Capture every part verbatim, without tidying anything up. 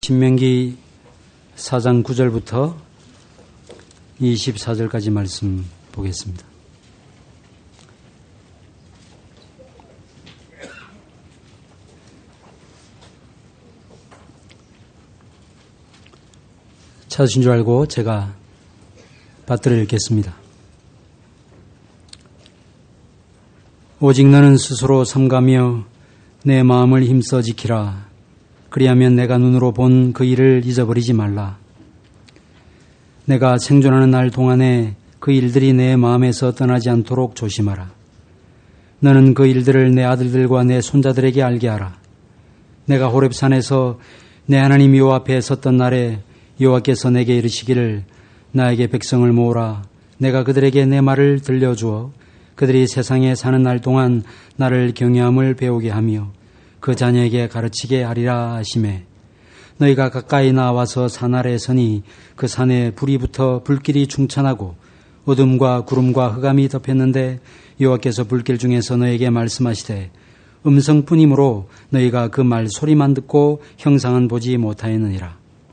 신명기 사 장 구 절부터 이십사 절까지 말씀 보겠습니다. 찾으신 줄 알고 제가 받들어 읽겠습니다. 오직 너는 스스로 삼가며 내 마음을 힘써 지키라. 그리하면 내가 눈으로 본 그 일을 잊어버리지 말라. 내가 생존하는 날 동안에 그 일들이 내 마음에서 떠나지 않도록 조심하라. 너는 그 일들을 내 아들들과 내 손자들에게 알게 하라. 내가 호렙산에서 내 하나님 여호와 앞에 섰던 날에 여호와께서 내게 이르시기를 나에게 백성을 모으라. 내가 그들에게 내 말을 들려주어 그들이 세상에 사는 날 동안 나를 경외함을 배우게 하며 그 자녀에게 가르치게 하리라 하시매, 너희가 가까이 나와서 산 아래에 서니 그 산에 불이 붙어 불길이 충천하고 어둠과 구름과 흑암이 덮였는데 여호와께서 불길 중에서 너희에게 말씀하시되 음성뿐이므로 너희가 그 말 소리만 듣고 형상은 보지 못하였느니라.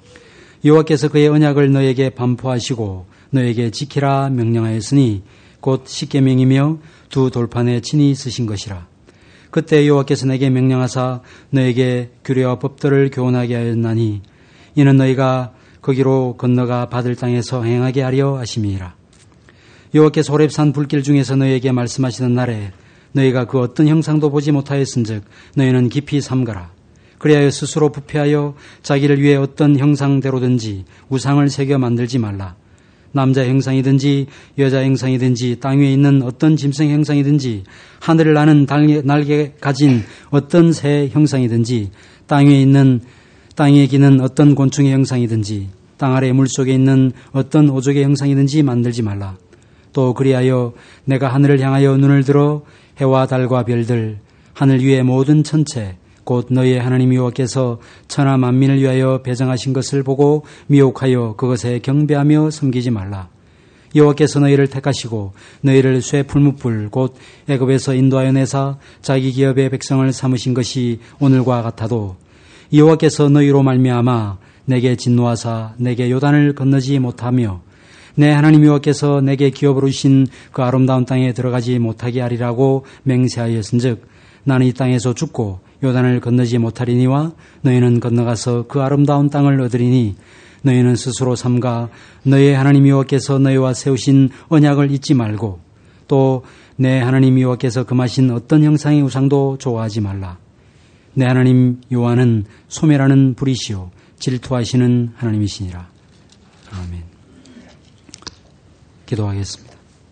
여호와께서 그의 언약을 너희에게 반포하시고 너희에게 지키라 명령하였으니 곧 십계명이며 두 돌판에 친히 쓰신 것이라. 그때 여호와께서 내게 명령하사 너에게 규례와 법도를 교훈하게 하였나니 이는 너희가 거기로 건너가 받을 땅에서 행하게 하려 하심이라. 여호와께서 호렙산 불길 중에서 너희에게 말씀하시던 날에 너희가 그 어떤 형상도 보지 못하였은즉 너희는 깊이 삼가라. 그리하여 스스로 부패하여 자기를 위해 어떤 형상대로든지 우상을 새겨 만들지 말라. 남자 형상이든지 여자 형상이든지 땅 위에 있는 어떤 짐승 형상이든지 하늘을 나는 날개 가진 어떤 새 형상이든지 땅 위에 있는 땅 위에 기는 어떤 곤충의 형상이든지 땅 아래 물속에 있는 어떤 오족의 형상이든지 만들지 말라. 또 그리하여 내가 하늘을 향하여 눈을 들어 해와 달과 별들 하늘 위의 모든 천체 곧 너희의 하나님 여호와께서 천하 만민을 위하여 배정하신 것을 보고 미혹하여 그것에 경배하며 섬기지 말라. 여호와께서 너희를 택하시고 너희를 쇠 풀무불 곧 애굽에서 인도하여 내사 자기 기업의 백성을 삼으신 것이 오늘과 같아도 여호와께서 너희로 말미암아 내게 진노하사 내게 요단을 건너지 못하며 내 하나님 여호와께서 내게 기업으로 주신 그 아름다운 땅에 들어가지 못하게 하리라고 맹세하였은즉 나는 이 땅에서 죽고 요단을 건너지 못하리니와 너희는 건너가서 그 아름다운 땅을 얻으리니 너희는 스스로 삼가 너희의 하나님 여호와께서 너희와 세우신 언약을 잊지 말고 또 내 하나님 여호와께서 금하신 어떤 형상의 우상도 좋아하지 말라. 내 하나님 여호와는 소멸하는 불이시요 질투하시는 하나님이시니라. 아멘. 기도하겠습니다.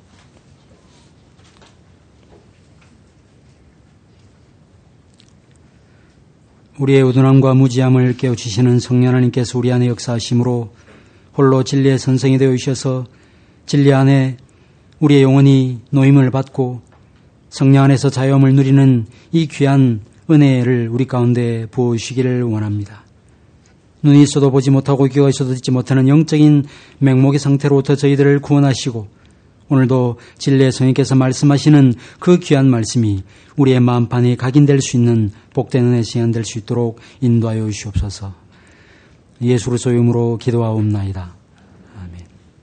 우리의 우둔함과 무지함을 깨우치시는 성령 하나님께서 우리 안에 역사하심으로 홀로 진리의 선생이 되어 주셔서 진리 안에 우리의 영혼이 노임을 받고 성령 안에서 자유함을 누리는 이 귀한 은혜를 우리 가운데 부어주시기를 원합니다. 눈이 있어도 보지 못하고 귀가 있어도 듣지 못하는 영적인 맹목의 상태로부터 저희들을 구원하시고 오늘도 진리의 성령께서 말씀하시는 그 귀한 말씀이 우리의 마음판에 각인될 수 있는 복된 은혜 시간 될 수 있도록 인도하여 주시옵소서. 예수 그리스도의 이름으로 기도하옵나이다. 아멘.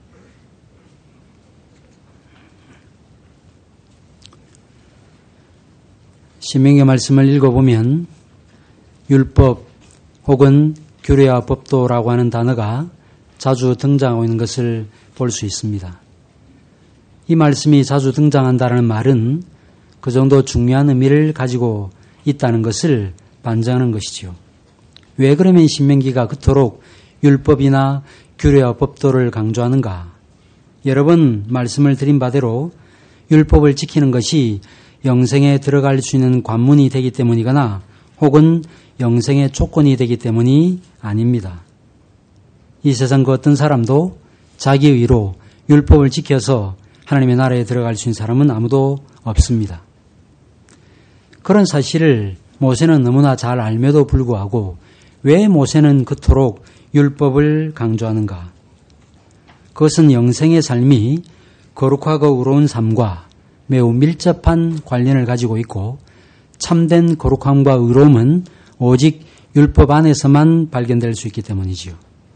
신명기 말씀을 읽어보면 율법 혹은 규례와 법도라고 하는 단어가 자주 등장하고 있는 것을 볼 수 있습니다. 이 말씀이 자주 등장한다는 말은 그 정도 중요한 의미를 가지고 있다는 것을 반증하는 것이지요. 왜 그러면 신명기가 그토록 율법이나 규례와 법도를 강조하는가? 여러 번 말씀을 드린 바대로 율법을 지키는 것이 영생에 들어갈 수 있는 관문이 되기 때문이거나 혹은 영생의 조건이 되기 때문이 아닙니다. 이 세상 그 어떤 사람도 자기 의로 율법을 지켜서 하나님의 나라에 들어갈 수 있는 사람은 아무도 없습니다. 그런 사실을 모세는 너무나 잘 알면도 불구하고 왜 모세는 그토록 율법을 강조하는가? 그것은 영생의 삶이 거룩하고 의로운 삶과 매우 밀접한 관련을 가지고 있고 참된 거룩함과 의로움은 오직 율법 안에서만 발견될 수 있기 때문이지요.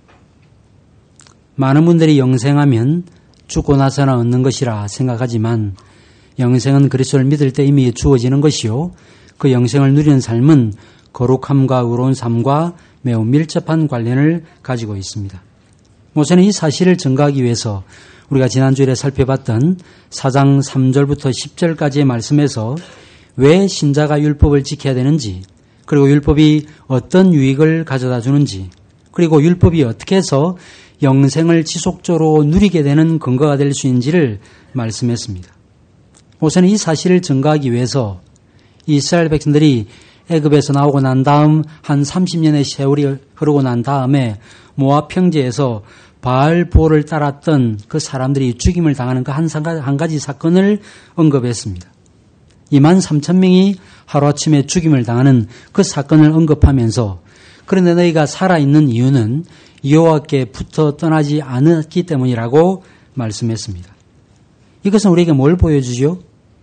많은 분들이 영생하면 죽고 나서나 얻는 것이라 생각하지만 영생은 그리스도를 믿을 때 이미 주어지는 것이요. 그 영생을 누리는 삶은 거룩함과 의로운 삶과 매우 밀접한 관련을 가지고 있습니다. 모세는 이 사실을 증거하기 위해서 우리가 지난주에 살펴봤던 사 장 삼 절부터 십 절까지의 말씀에서 왜 신자가 율법을 지켜야 되는지, 그리고 율법이 어떤 유익을 가져다 주는지, 그리고 율법이 어떻게 해서 영생을 지속적으로 누리게 되는 근거가 될 수 있는지를 말씀했습니다. 모세는 이 사실을 증거하기 위해서 이스라엘 백성들이 애굽에서 나오고 난 다음 한 삼십 년의 세월이 흐르고 난 다음에 모압 평지에서 바알보를 따랐던 그 사람들이 죽임을 당하는 그 한 가지 사건을 언급했습니다. 이만 삼천 명이 하루아침에 죽임을 당하는 그 사건을 언급하면서 그런데 너희가 살아있는 이유는 여호와께 붙어 떠나지 않았기 때문이라고 말씀했습니다. 이것은 우리에게 뭘 보여주죠?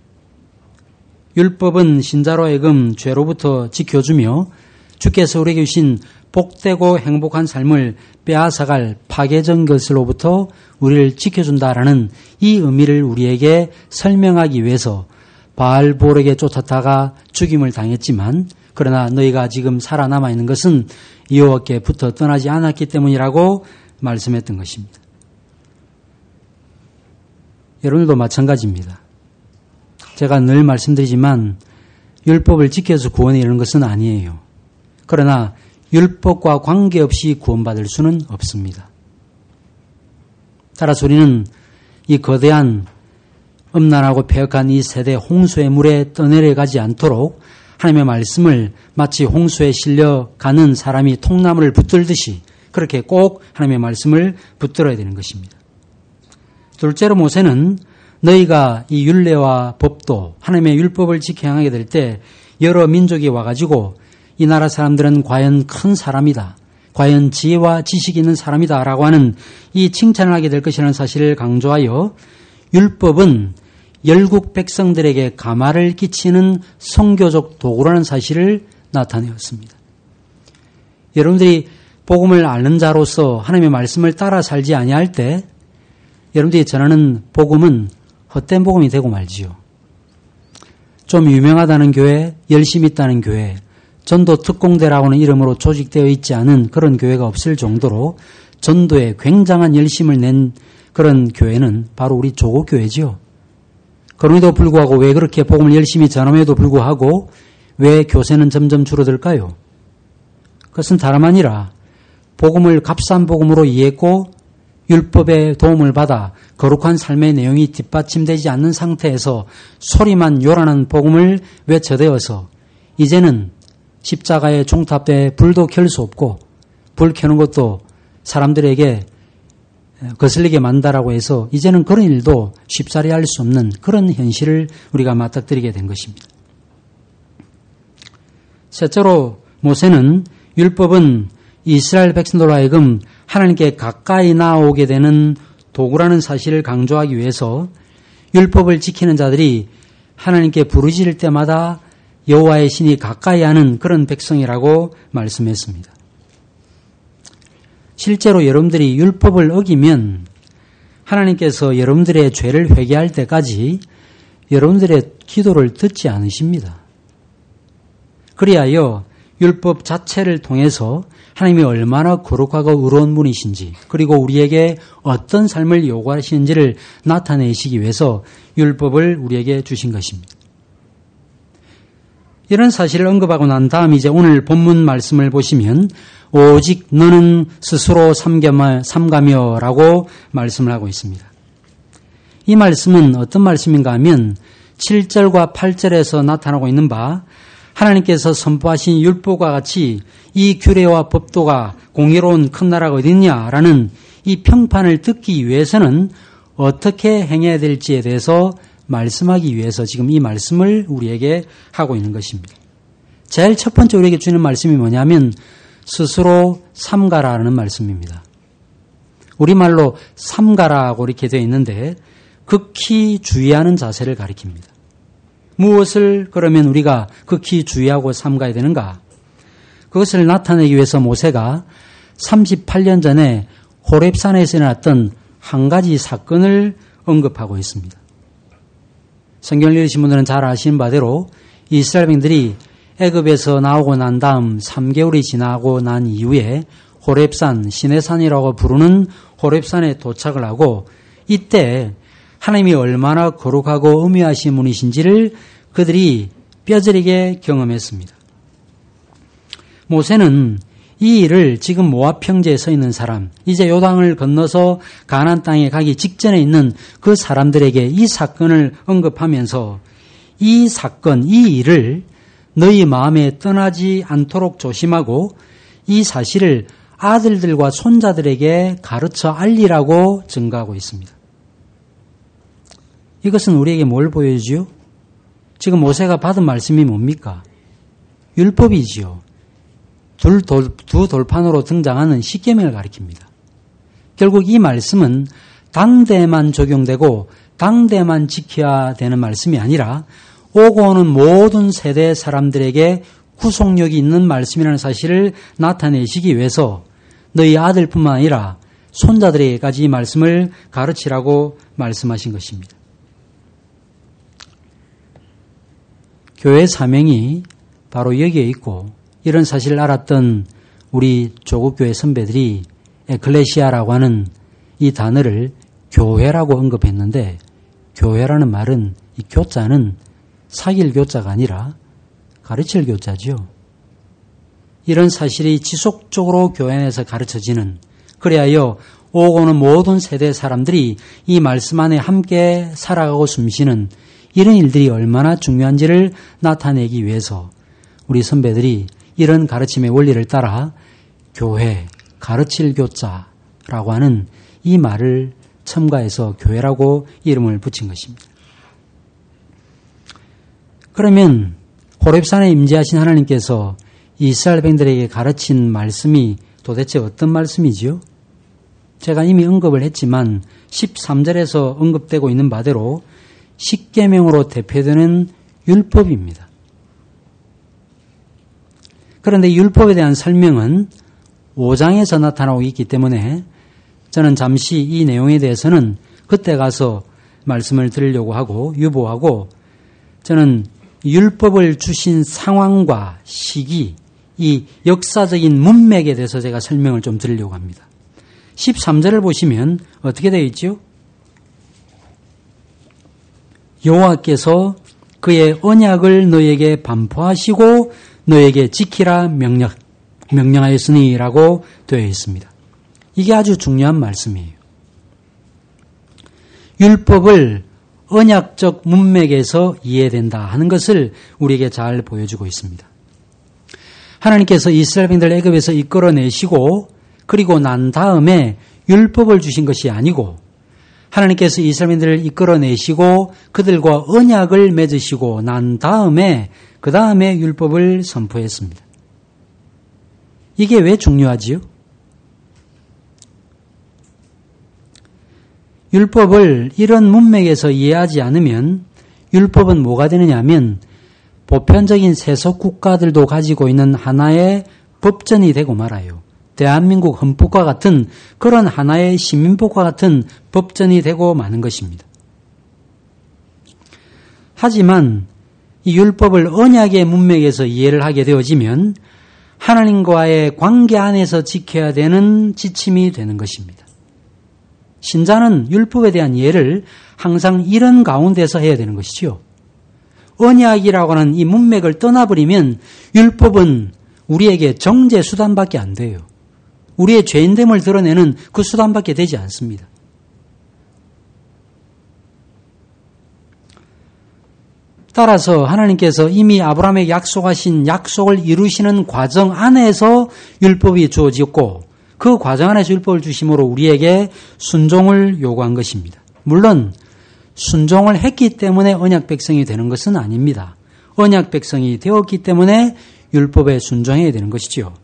율법은 신자로 하여금 죄로부터 지켜주며 주께서 우리에게 주신 복되고 행복한 삶을 빼앗아갈 파괴적 것으로부터 우리를 지켜준다라는 이 의미를 우리에게 설명하기 위해서 바알볼에게 쫓았다가 죽임을 당했지만 그러나 너희가 지금 살아남아 있는 것은 여호와께 붙어 떠나지 않았기 때문이라고 말씀했던 것입니다. 여러분들도 마찬가지입니다. 제가 늘 말씀드리지만 율법을 지켜서 구원에 이르는 것은 아니에요. 그러나 율법과 관계없이 구원받을 수는 없습니다. 따라서 우리는 이 거대한 음란하고 폐역한 이 세대 홍수의 물에 떠내려가지 않도록 하나님의 말씀을 마치 홍수에 실려가는 사람이 통나무를 붙들듯이 그렇게 꼭 하나님의 말씀을 붙들어야 되는 것입니다. 둘째로 모세는 너희가 이 율례와 법도 하나님의 율법을 지켜 행하게 될 때 여러 민족이 와가지고 이 나라 사람들은 과연 큰 사람이다. 과연 지혜와 지식이 있는 사람이다. 라고 하는 이 칭찬을 하게 될 것이라는 사실을 강조하여 율법은 열국 백성들에게 가마를 끼치는 선교적 도구라는 사실을 나타내었습니다. 여러분들이 복음을 아는 자로서 하나님의 말씀을 따라 살지 아니할 때 여러분들이 전하는 복음은 헛된 복음이 되고 말지요. 좀 유명하다는 교회, 열심히 있다는 교회, 전도 특공대라고 하는 이름으로 조직되어 있지 않은 그런 교회가 없을 정도로 전도에 굉장한 열심을 낸 그런 교회는 바로 우리 조국교회지요. 그럼에도 불구하고 왜 그렇게 복음을 열심히 전함에도 불구하고 왜 교세는 점점 줄어들까요? 그것은 다름 아니라 복음을 값싼 복음으로 이해했고 율법의 도움을 받아 거룩한 삶의 내용이 뒷받침되지 않는 상태에서 소리만 요란한 복음을 외쳐대어서 이제는 십자가에 종탑에 불도 켤 수 없고 불 켜는 것도 사람들에게 거슬리게 만다라고 해서 이제는 그런 일도 쉽사리 할 수 없는 그런 현실을 우리가 맞닥뜨리게 된 것입니다. 셋째로 모세는 율법은 이스라엘 백성들로 하여금 하나님께 가까이 나오게 되는 도구라는 사실을 강조하기 위해서 율법을 지키는 자들이 하나님께 부르짖을 때마다 여호와의 신이 가까이 하는 그런 백성이라고 말씀했습니다. 실제로 여러분들이 율법을 어기면 하나님께서 여러분들의 죄를 회개할 때까지 여러분들의 기도를 듣지 않으십니다. 그리하여 율법 자체를 통해서 하나님이 얼마나 거룩하고 의로운 분이신지 그리고 우리에게 어떤 삶을 요구하시는지를 나타내시기 위해서 율법을 우리에게 주신 것입니다. 이런 사실을 언급하고 난 다음 이제 오늘 본문 말씀을 보시면 오직 너는 스스로 삼가며, 삼가며라고 말씀을 하고 있습니다. 이 말씀은 어떤 말씀인가 하면 칠 절과 팔 절에서 나타나고 있는 바 하나님께서 선포하신 율법과 같이 이 규례와 법도가 공의로운 큰 나라가 어디 있냐라는 이 평판을 듣기 위해서는 어떻게 행해야 될지에 대해서 말씀하기 위해서 지금 이 말씀을 우리에게 하고 있는 것입니다. 제일 첫 번째 우리에게 주는 말씀이 뭐냐면 스스로 삼가라는 말씀입니다. 우리말로 삼가라고 이렇게 되어 있는데 극히 주의하는 자세를 가리킵니다. 무엇을 그러면 우리가 극히 주의하고 삼가야 되는가? 그것을 나타내기 위해서 모세가 삼십팔 년 전에 호렙산에서 일어났던 한 가지 사건을 언급하고 있습니다. 성경을 읽으신 분들은 잘 아시는 바대로 이스라엘 백성들이 애굽에서 나오고 난 다음 삼 개월이 지나고 난 이후에 호렙산, 시내산이라고 부르는 호렙산에 도착을 하고 이때 하나님이 얼마나 거룩하고 엄위하신 분이신지를 그들이 뼈저리게 경험했습니다. 모세는 이 일을 지금 모압 평지에 서 있는 사람, 이제 요단을 건너서 가나안 땅에 가기 직전에 있는 그 사람들에게 이 사건을 언급하면서 이 사건, 이 일을 너희 마음에 떠나지 않도록 조심하고 이 사실을 아들들과 손자들에게 가르쳐 알리라고 증가하고 있습니다. 이것은 우리에게 뭘 보여주죠? 지금 모세가 받은 말씀이 뭡니까? 율법이지요. 둘, 돌, 두 돌판으로 등장하는 십계명을 가리킵니다. 결국 이 말씀은 당대에만 적용되고 당대에만 지켜야 되는 말씀이 아니라 오고 오는 모든 세대 사람들에게 구속력이 있는 말씀이라는 사실을 나타내시기 위해서 너희 아들뿐만 아니라 손자들에게까지 이 말씀을 가르치라고 말씀하신 것입니다. 교회의 사명이 바로 여기에 있고 이런 사실을 알았던 우리 조국교회 선배들이 에클레시아라고 하는 이 단어를 교회라고 언급했는데 교회라는 말은 이 교자는 사귈 교자가 아니라 가르칠 교자죠. 이런 사실이 지속적으로 교회 안에서 가르쳐지는 그리하여 오고 오는 모든 세대 사람들이 이 말씀 안에 함께 살아가고 숨쉬는 이런 일들이 얼마나 중요한지를 나타내기 위해서 우리 선배들이 이런 가르침의 원리를 따라 교회, 가르칠 교자라고 하는 이 말을 첨가해서 교회라고 이름을 붙인 것입니다. 그러면 호렙산에 임재하신 하나님께서 이스라엘 백성들에게 가르친 말씀이 도대체 어떤 말씀이지요? 제가 이미 언급을 했지만 십삼 절에서 언급되고 있는 바대로 십계명으로 대표되는 율법입니다. 그런데 율법에 대한 설명은 오 장에서 나타나고 있기 때문에 저는 잠시 이 내용에 대해서는 그때 가서 말씀을 드리려고 하고 유보하고 저는 율법을 주신 상황과 시기, 이 역사적인 문맥에 대해서 제가 설명을 좀 드리려고 합니다. 십삼 절을 보시면 어떻게 되어 있죠? 여호와께서 그의 언약을 너에게 반포하시고 너에게 지키라 명령, 명령하였으니라고 되어 있습니다. 이게 아주 중요한 말씀이에요. 율법을 언약적 문맥에서 이해된다 하는 것을 우리에게 잘 보여주고 있습니다. 하나님께서 이스라엘 백성들을 애굽에서 이끌어내시고 그리고 난 다음에 율법을 주신 것이 아니고 하나님께서 이스라엘 백성들을 이끌어내시고 그들과 언약을 맺으시고 난 다음에 그 다음에 율법을 선포했습니다. 이게 왜 중요하지요? 율법을 이런 문맥에서 이해하지 않으면 율법은 뭐가 되느냐 하면 보편적인 세속 국가들도 가지고 있는 하나의 법전이 되고 말아요. 대한민국 헌법과 같은 그런 하나의 시민법과 같은 법전이 되고 마는 것입니다. 하지만 이 율법을 언약의 문맥에서 이해를 하게 되어지면 하나님과의 관계 안에서 지켜야 되는 지침이 되는 것입니다. 신자는 율법에 대한 이해를 항상 이런 가운데서 해야 되는 것이죠. 언약이라고 하는 이 문맥을 떠나버리면 율법은 우리에게 정죄 수단밖에 안 돼요. 우리의 죄인됨을 드러내는 그 수단밖에 되지 않습니다. 따라서 하나님께서 이미 아브라함에게 약속하신 약속을 이루시는 과정 안에서 율법이 주어졌고 그 과정 안에서 율법을 주심으로 우리에게 순종을 요구한 것입니다. 물론 순종을 했기 때문에 언약 백성이 되는 것은 아닙니다. 언약 백성이 되었기 때문에 율법에 순종해야 되는 것이지요.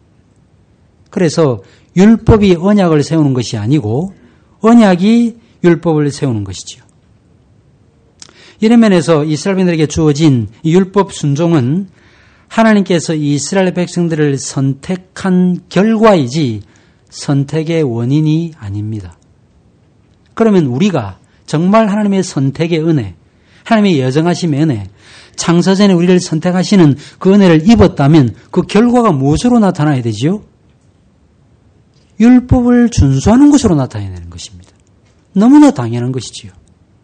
그래서 율법이 언약을 세우는 것이 아니고 언약이 율법을 세우는 것이지요. 이런 면에서 이스라엘 백성들에게 주어진 이 율법 순종은 하나님께서 이스라엘 백성들을 선택한 결과이지 선택의 원인이 아닙니다. 그러면 우리가 정말 하나님의 선택의 은혜, 하나님의 여정하심의 은혜, 창세전에 우리를 선택하시는 그 은혜를 입었다면 그 결과가 무엇으로 나타나야 되지요? 율법을 준수하는 것으로 나타나야 되는 것입니다. 너무나 당연한 것이지요.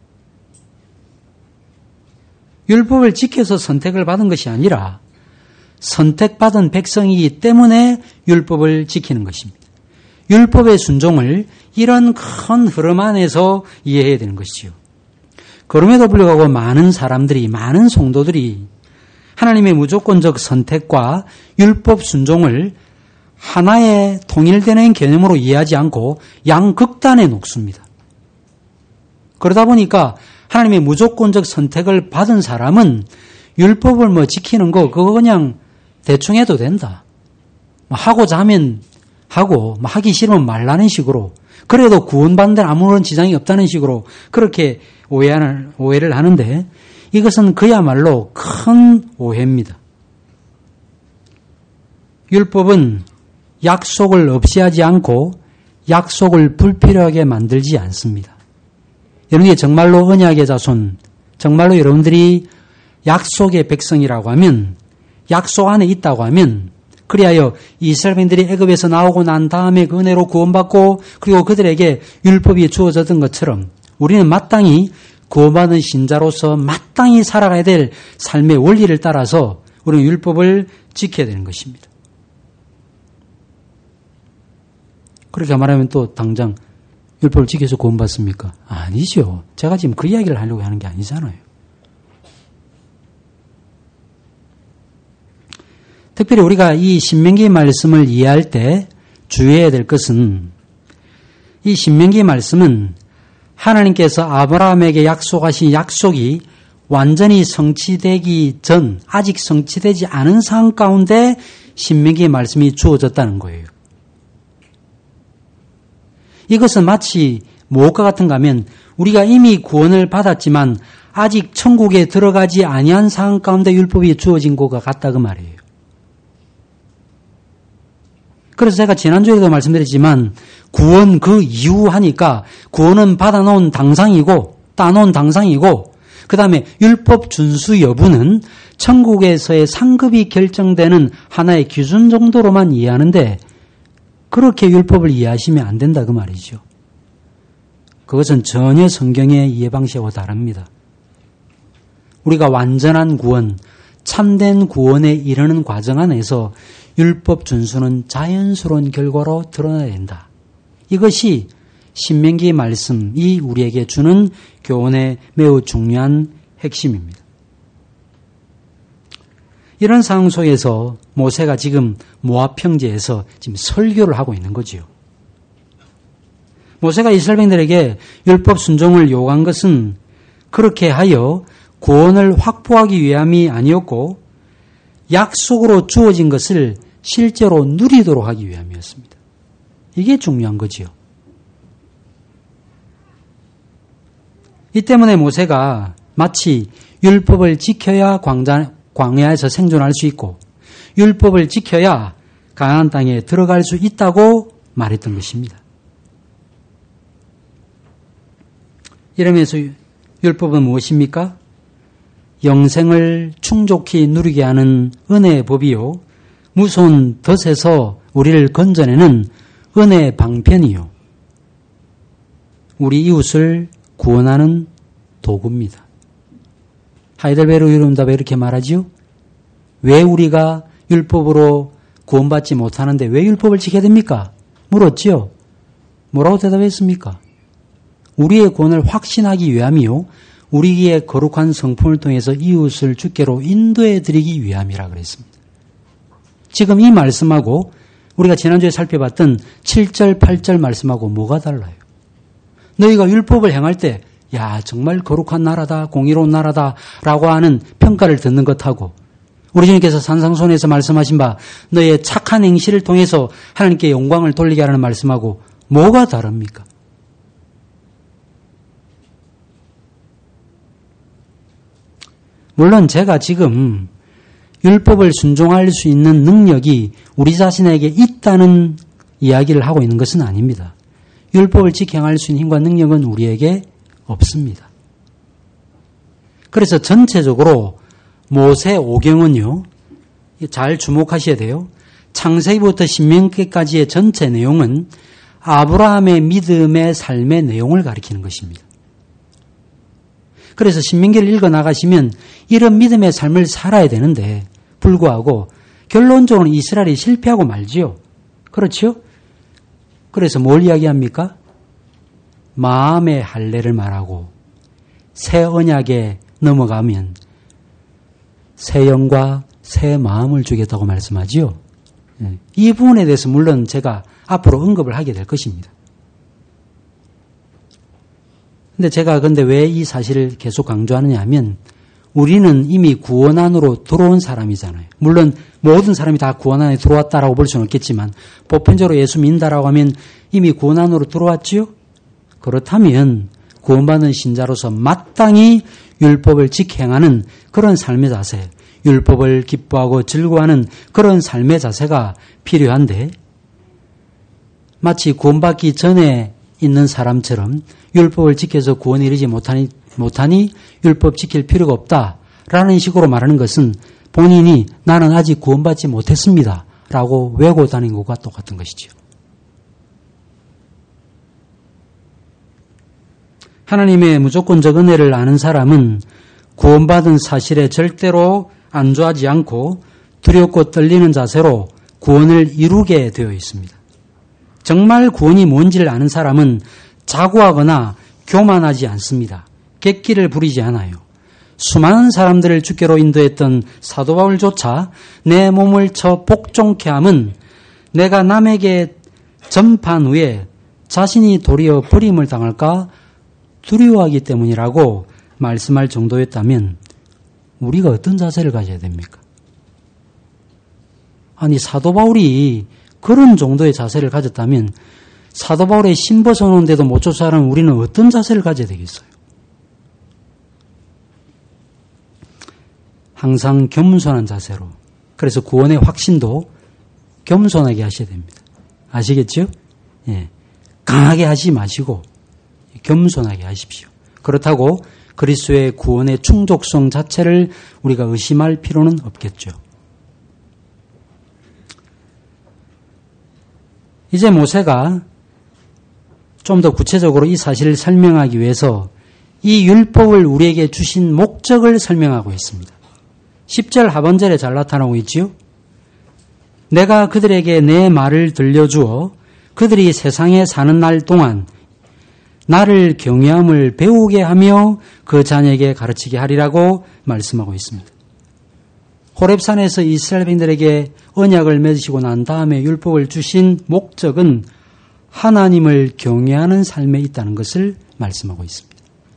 율법을 지켜서 선택을 받은 것이 아니라 선택받은 백성이기 때문에 율법을 지키는 것입니다. 율법의 순종을 이런 큰 흐름 안에서 이해해야 되는 것이지요. 그럼에도 불구하고 많은 사람들이, 많은 성도들이 하나님의 무조건적 선택과 율법 순종을 하나의 통일되는 개념으로 이해하지 않고 양극단에 놓습니다. 그러다 보니까 하나님의 무조건적 선택을 받은 사람은 율법을 뭐 지키는 거 그거 그냥 대충 해도 된다. 뭐 하고자 하면 하고 뭐 하기 싫으면 말라는 식으로 그래도 구원받는 데는 아무런 지장이 없다는 식으로 그렇게 오해를, 오해를 하는데 이것은 그야말로 큰 오해입니다. 율법은 약속을 없이 하지 않고 약속을 불필요하게 만들지 않습니다. 여러분이 정말로 언약의 자손, 정말로 여러분들이 약속의 백성이라고 하면, 약속 안에 있다고 하면, 그리하여 이스라엘인들이 애굽에서 나오고 난 다음에 그 은혜로 구원받고 그리고 그들에게 율법이 주어졌던 것처럼 우리는 마땅히 구원받은 신자로서 마땅히 살아가야 될 삶의 원리를 따라서 우리는 율법을 지켜야 되는 것입니다. 그렇게 말하면 또 당장 율법을 지켜서 구원받습니까? 아니죠. 제가 지금 그 이야기를 하려고 하는 게 아니잖아요. 특별히 우리가 이 신명기 말씀을 이해할 때 주의해야 될 것은 이 신명기 말씀은 하나님께서 아브라함에게 약속하신 약속이 완전히 성취되기 전, 아직 성취되지 않은 상황 가운데 신명기 말씀이 주어졌다는 거예요. 이것은 마치 무엇과 같은가 하면 우리가 이미 구원을 받았지만 아직 천국에 들어가지 아니한 상황 가운데 율법이 주어진 것과 같다 그 말이에요. 그래서 제가 지난주에도 말씀드렸지만 구원 그 이후 하니까 구원은 받아놓은 당상이고 따놓은 당상이고 그 다음에 율법 준수 여부는 천국에서의 상급이 결정되는 하나의 기준 정도로만 이해하는데 그렇게 율법을 이해하시면 안 된다 그 말이죠. 그것은 전혀 성경의 이해 방식하고 다릅니다. 우리가 완전한 구원, 참된 구원에 이르는 과정 안에서 율법 준수는 자연스러운 결과로 드러나야 된다. 이것이 신명기 말씀이 우리에게 주는 교훈의 매우 중요한 핵심입니다. 이런 상황 속에서 모세가 지금 모압 평지에서 지금 설교를 하고 있는 거지요. 모세가 이스라엘 백성들에게 율법 순종을 요구한 것은 그렇게 하여 구원을 확보하기 위함이 아니었고 약속으로 주어진 것을 실제로 누리도록 하기 위함이었습니다. 이게 중요한 거지요. 이 때문에 모세가 마치 율법을 지켜야 광자, 광야에서 생존할 수 있고 율법을 지켜야 가나안 땅에 들어갈 수 있다고 말했던 것입니다. 이러면서 율법은 무엇입니까? 영생을 충족히 누리게 하는 은혜의 법이요. 무서운 덫에서 우리를 건져내는 은혜의 방편이요. 우리 이웃을 구원하는 도구입니다. 하이델베르 율법답에 이렇게 말하지요. 왜 우리가 율법으로 구원받지 못하는데 왜 율법을 지켜야 됩니까? 물었지요. 뭐라고 대답했습니까? 우리의 구원을 확신하기 위함이요. 우리의 거룩한 성품을 통해서 이웃을 주께로 인도해 드리기 위함이라 그랬습니다. 지금 이 말씀하고 우리가 지난주에 살펴봤던 칠 절, 팔 절 말씀하고 뭐가 달라요? 너희가 율법을 행할 때 야 정말 거룩한 나라다, 공의로운 나라다 라고 하는 평가를 듣는 것하고 우리 주님께서 산상손에서 말씀하신 바 너의 착한 행실을 통해서 하나님께 영광을 돌리게 하라는 말씀하고 뭐가 다릅니까? 물론 제가 지금 율법을 순종할 수 있는 능력이 우리 자신에게 있다는 이야기를 하고 있는 것은 아닙니다. 율법을 지켜할 수 있는 힘과 능력은 우리에게 없습니다. 그래서 전체적으로 모세 오경은요, 잘 주목하셔야 돼요. 창세기부터 신명기까지의 전체 내용은 아브라함의 믿음의 삶의 내용을 가리키는 것입니다. 그래서 신명기를 읽어 나가시면 이런 믿음의 삶을 살아야 되는데 불구하고 결론적으로 이스라엘이 실패하고 말지요. 그렇죠? 그래서 뭘 이야기합니까? 마음의 할례를 말하고 새 언약에 넘어가면 새 영과 새 마음을 주겠다고 말씀하지요. 이 부분에 대해서 물론 제가 앞으로 언급을 하게 될 것입니다. 근데 제가 근데 왜 이 사실을 계속 강조하느냐 하면 우리는 이미 구원 안으로 들어온 사람이잖아요. 물론 모든 사람이 다 구원 안에 들어왔다라고 볼 수는 없겠지만 보편적으로 예수 믿는다라고 하면 이미 구원 안으로 들어왔지요? 그렇다면 구원받은 신자로서 마땅히 율법을 지켜행하는 그런 삶의 자세, 율법을 기뻐하고 즐거워하는 그런 삶의 자세가 필요한데 마치 구원받기 전에 있는 사람처럼 율법을 지켜서 구원에 이르지 못하니, 못하니 율법 지킬 필요가 없다라는 식으로 말하는 것은 본인이 나는 아직 구원받지 못했습니다 라고 외고 다니는 것과 똑같은 것이죠. 하나님의 무조건적 은혜를 아는 사람은 구원받은 사실에 절대로 안주하지 않고 두렵고 떨리는 자세로 구원을 이루게 되어 있습니다. 정말 구원이 뭔지를 아는 사람은 자고하거나 교만하지 않습니다. 객기를 부리지 않아요. 수많은 사람들을 주께로 인도했던 사도 바울조차 내 몸을 쳐 복종케 함은 내가 남에게 전파한 후에 자신이 도리어 버림을 당할까 두려워하기 때문이라고 말씀할 정도였다면 우리가 어떤 자세를 가져야 됩니까? 아니 사도 바울이 그런 정도의 자세를 가졌다면 사도 바울의 신버서는데도 못 쫓아가는 우리는 어떤 자세를 가져야 되겠어요? 항상 겸손한 자세로. 그래서 구원의 확신도 겸손하게 하셔야 됩니다. 아시겠죠? 예. 강하게 하지 마시고 겸손하게 하십시오. 그렇다고 그리스도의 구원의 충족성 자체를 우리가 의심할 필요는 없겠죠. 이제 모세가 좀 더 구체적으로 이 사실을 설명하기 위해서 이 율법을 우리에게 주신 목적을 설명하고 있습니다. 십 절 하반절에 잘 나타나고 있지요. 내가 그들에게 내 말을 들려주어 그들이 세상에 사는 날 동안 나를 경외함을 배우게 하며 그 자녀에게 가르치게 하리라고 말씀하고 있습니다. 호렙산에서 이스라엘 백성들에게 언약을 맺으시고 난 다음에 율법을 주신 목적은 하나님을 경외하는 삶에 있다는 것을 말씀하고 있습니다.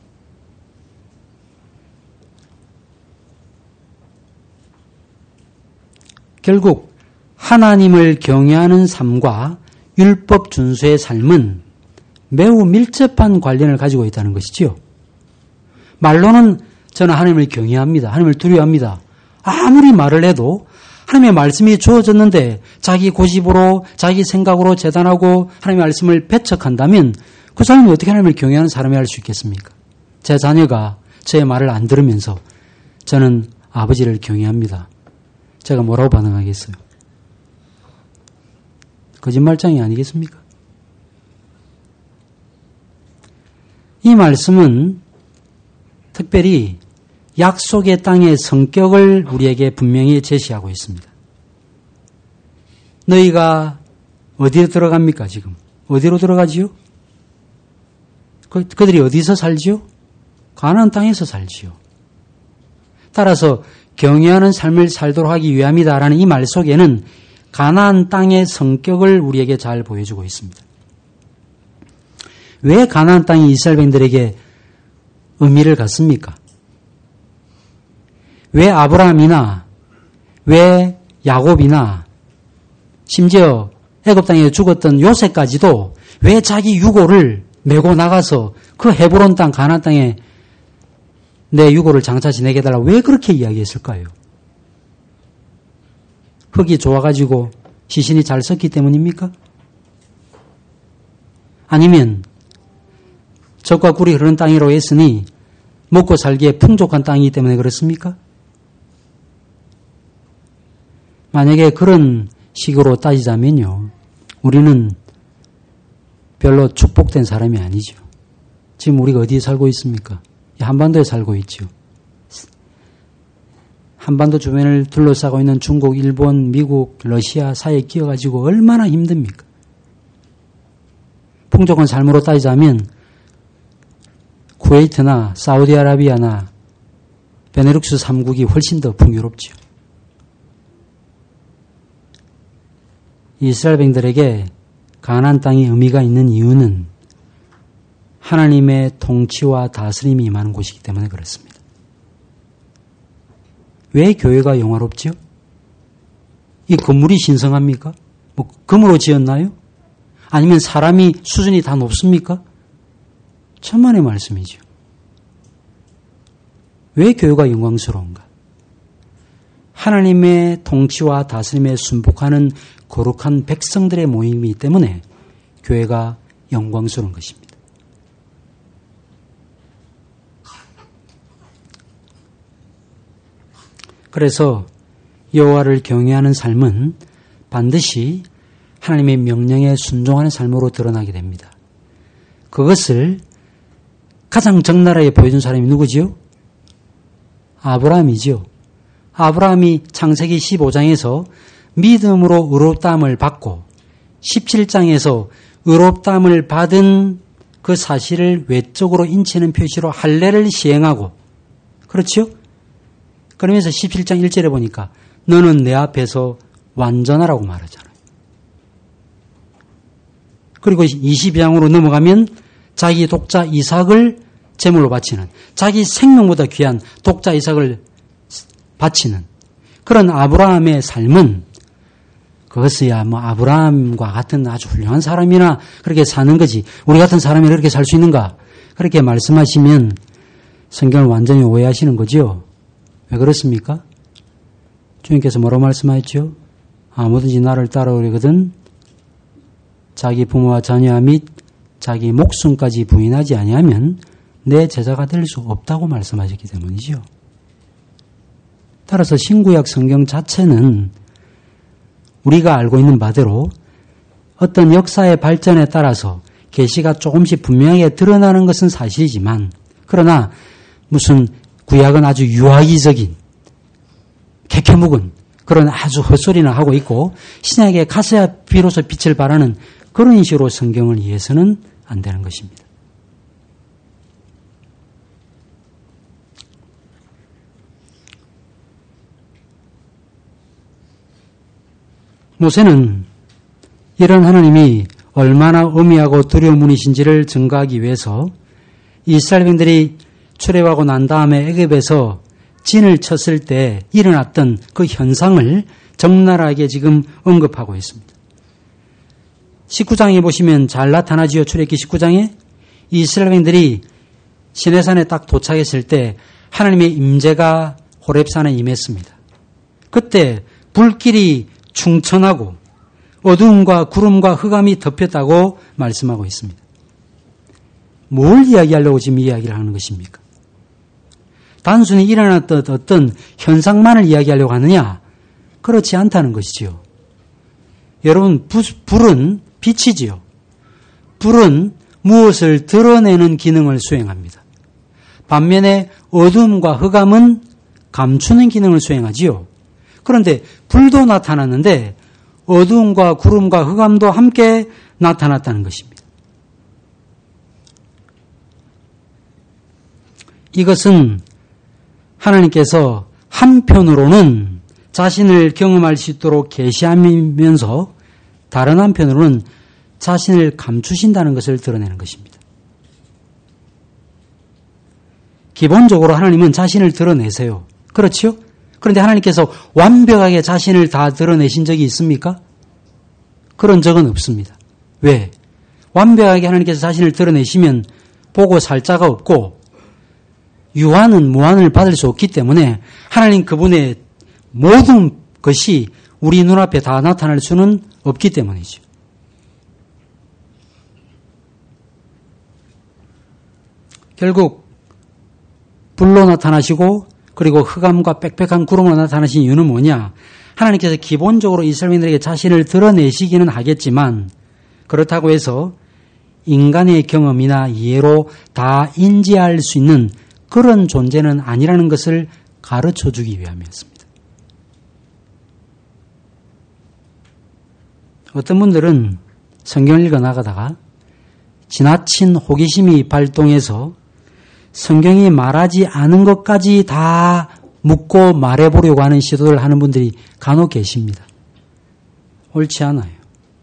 결국 하나님을 경외하는 삶과 율법 준수의 삶은 매우 밀접한 관련을 가지고 있다는 것이지요. 말로는 저는 하나님을 경외합니다. 하나님을 두려워합니다. 아무리 말을 해도 하나님의 말씀이 주어졌는데 자기 고집으로 자기 생각으로 재단하고 하나님의 말씀을 배척한다면 그 사람이 어떻게 하나님을 경외하는 사람이 할 수 있겠습니까? 제 자녀가 제 말을 안 들으면서 저는 아버지를 경외합니다. 제가 뭐라고 반응하겠어요? 거짓말장이 아니겠습니까? 이 말씀은 특별히 약속의 땅의 성격을 우리에게 분명히 제시하고 있습니다. 너희가 어디로 들어갑니까 지금? 어디로 들어가지요? 그, 그들이 어디서 살지요? 가나안 땅에서 살지요. 따라서 경외하는 삶을 살도록 하기 위함이다라는 이 말 속에는 가나안 땅의 성격을 우리에게 잘 보여주고 있습니다. 왜 가나안 땅이 이스라엘 백성들에게 의미를 갖습니까? 왜 아브라함이나 왜 야곱이나 심지어 애굽 땅에 죽었던 요셉까지도 왜 자기 유고를 메고 나가서 그 헤브론 땅 가나안 땅에 내 유고를 장차 지내게 해달라고 왜 그렇게 이야기했을까요? 흙이 좋아가지고 시신이 잘 썩기 때문입니까? 아니면 젖과 꿀이 흐르는 땅이라고 했으니 먹고 살기에 풍족한 땅이기 때문에 그렇습니까? 만약에 그런 식으로 따지자면요, 우리는 별로 축복된 사람이 아니죠. 지금 우리가 어디에 살고 있습니까? 한반도에 살고 있죠. 한반도 주변을 둘러싸고 있는 중국, 일본, 미국, 러시아 사이에 끼어가지고 얼마나 힘듭니까? 풍족한 삶으로 따지자면 쿠웨이트나 사우디아라비아나 베네룩스 삼 국이 훨씬 더 풍요롭죠. 이스라엘 백성들에게 가나안 땅이 의미가 있는 이유는 하나님의 통치와 다스림이 임하는 곳이기 때문에 그렇습니다. 왜 교회가 영화롭죠? 이 건물이 신성합니까? 뭐 금으로 지었나요? 아니면 사람이 수준이 다 높습니까? 천만의 말씀이죠. 왜 교회가 영광스러운가? 하나님의 통치와 다스림에 순복하는 거룩한 백성들의 모임이기 때문에 교회가 영광스러운 것입니다. 그래서 여호와를 경외하는 삶은 반드시 하나님의 명령에 순종하는 삶으로 드러나게 됩니다. 그것을 가장 적나라하게 보여준 사람이 누구지요? 아브라함이지요. 아브라함이 창세기 십오 장에서 믿음으로 의롭다함을 받고 십칠 장에서 의롭다함을 받은 그 사실을 외적으로 인치는 표시로 할례를 시행하고, 그렇죠? 그러면서 십칠 장 일 절에 보니까 너는 내 앞에서 완전하라고 말하잖아요. 그리고 이십이 장으로 넘어가면 자기 독자 이삭을 제물로 바치는, 자기 생명보다 귀한 독자 이삭을 바치는 그런 아브라함의 삶은, 그것이야 뭐 아브라함과 같은 아주 훌륭한 사람이나 그렇게 사는 거지, 우리 같은 사람이 그렇게 살 수 있는가? 그렇게 말씀하시면 성경을 완전히 오해하시는 거죠. 왜 그렇습니까? 주님께서 뭐라고 말씀하셨죠? 아무든지 나를 따라오려거든 자기 부모와 자녀 및 자기 목숨까지 부인하지 아니하면 내 제자가 될 수 없다고 말씀하셨기 때문이죠. 따라서 신구약 성경 자체는 우리가 알고 있는 바대로 어떤 역사의 발전에 따라서 계시가 조금씩 분명하게 드러나는 것은 사실이지만, 그러나 무슨 구약은 아주 유아기적인 개켜묵은 그런 아주 헛소리나 하고 있고, 신약에 가서야 비로소 빛을 발하는 그런 식으로 성경을 이해해서는 안 되는 것입니다. 모세는 이런 하나님이 얼마나 엄미하고 두려운 분이신지를 증거하기 위해서 이스라엘 백성들이 출애굽하고 난 다음에 애굽에서 진을 쳤을 때 일어났던 그 현상을 적나라하게 지금 언급하고 있습니다. 십구 장에 보시면 잘 나타나지요. 출애굽기 십구 장에 이스라엘 백성들이 시내산에 딱 도착했을 때 하나님의 임재가 호렙산에 임했습니다. 그때 불길이 충천하고 어두움과 구름과 흑암이 덮였다고 말씀하고 있습니다. 뭘 이야기하려고 지금 이야기를 하는 것입니까? 단순히 일어났던 어떤 현상만을 이야기하려고 하느냐? 그렇지 않다는 것이지요. 여러분, 부, 불은 빛이지요. 불은 무엇을 드러내는 기능을 수행합니다. 반면에 어둠과 흑암은 감추는 기능을 수행하지요. 그런데 불도 나타났는데 어두움과 구름과 흑암도 함께 나타났다는 것입니다. 이것은 하나님께서 한편으로는 자신을 경험할 수 있도록 계시하면서 다른 한편으로는 자신을 감추신다는 것을 드러내는 것입니다. 기본적으로 하나님은 자신을 드러내세요. 그렇죠? 그런데 하나님께서 완벽하게 자신을 다 드러내신 적이 있습니까? 그런 적은 없습니다. 왜? 완벽하게 하나님께서 자신을 드러내시면 보고 살 자가 없고 유한은 무한을 받을 수 없기 때문에 하나님 그분의 모든 것이 우리 눈앞에 다 나타날 수는 없기 때문이죠. 결국 불로 나타나시고 그리고 흑암과 빽빽한 구름으로 나타나신 이유는 뭐냐? 하나님께서 기본적으로 이스라엘인들에게 자신을 드러내시기는 하겠지만 그렇다고 해서 인간의 경험이나 이해로 다 인지할 수 있는 그런 존재는 아니라는 것을 가르쳐주기 위함이었습니다. 어떤 분들은 성경을 읽어 나가다가 지나친 호기심이 발동해서 성경이 말하지 않은 것까지 다 묻고 말해보려고 하는 시도를 하는 분들이 간혹 계십니다. 옳지 않아요.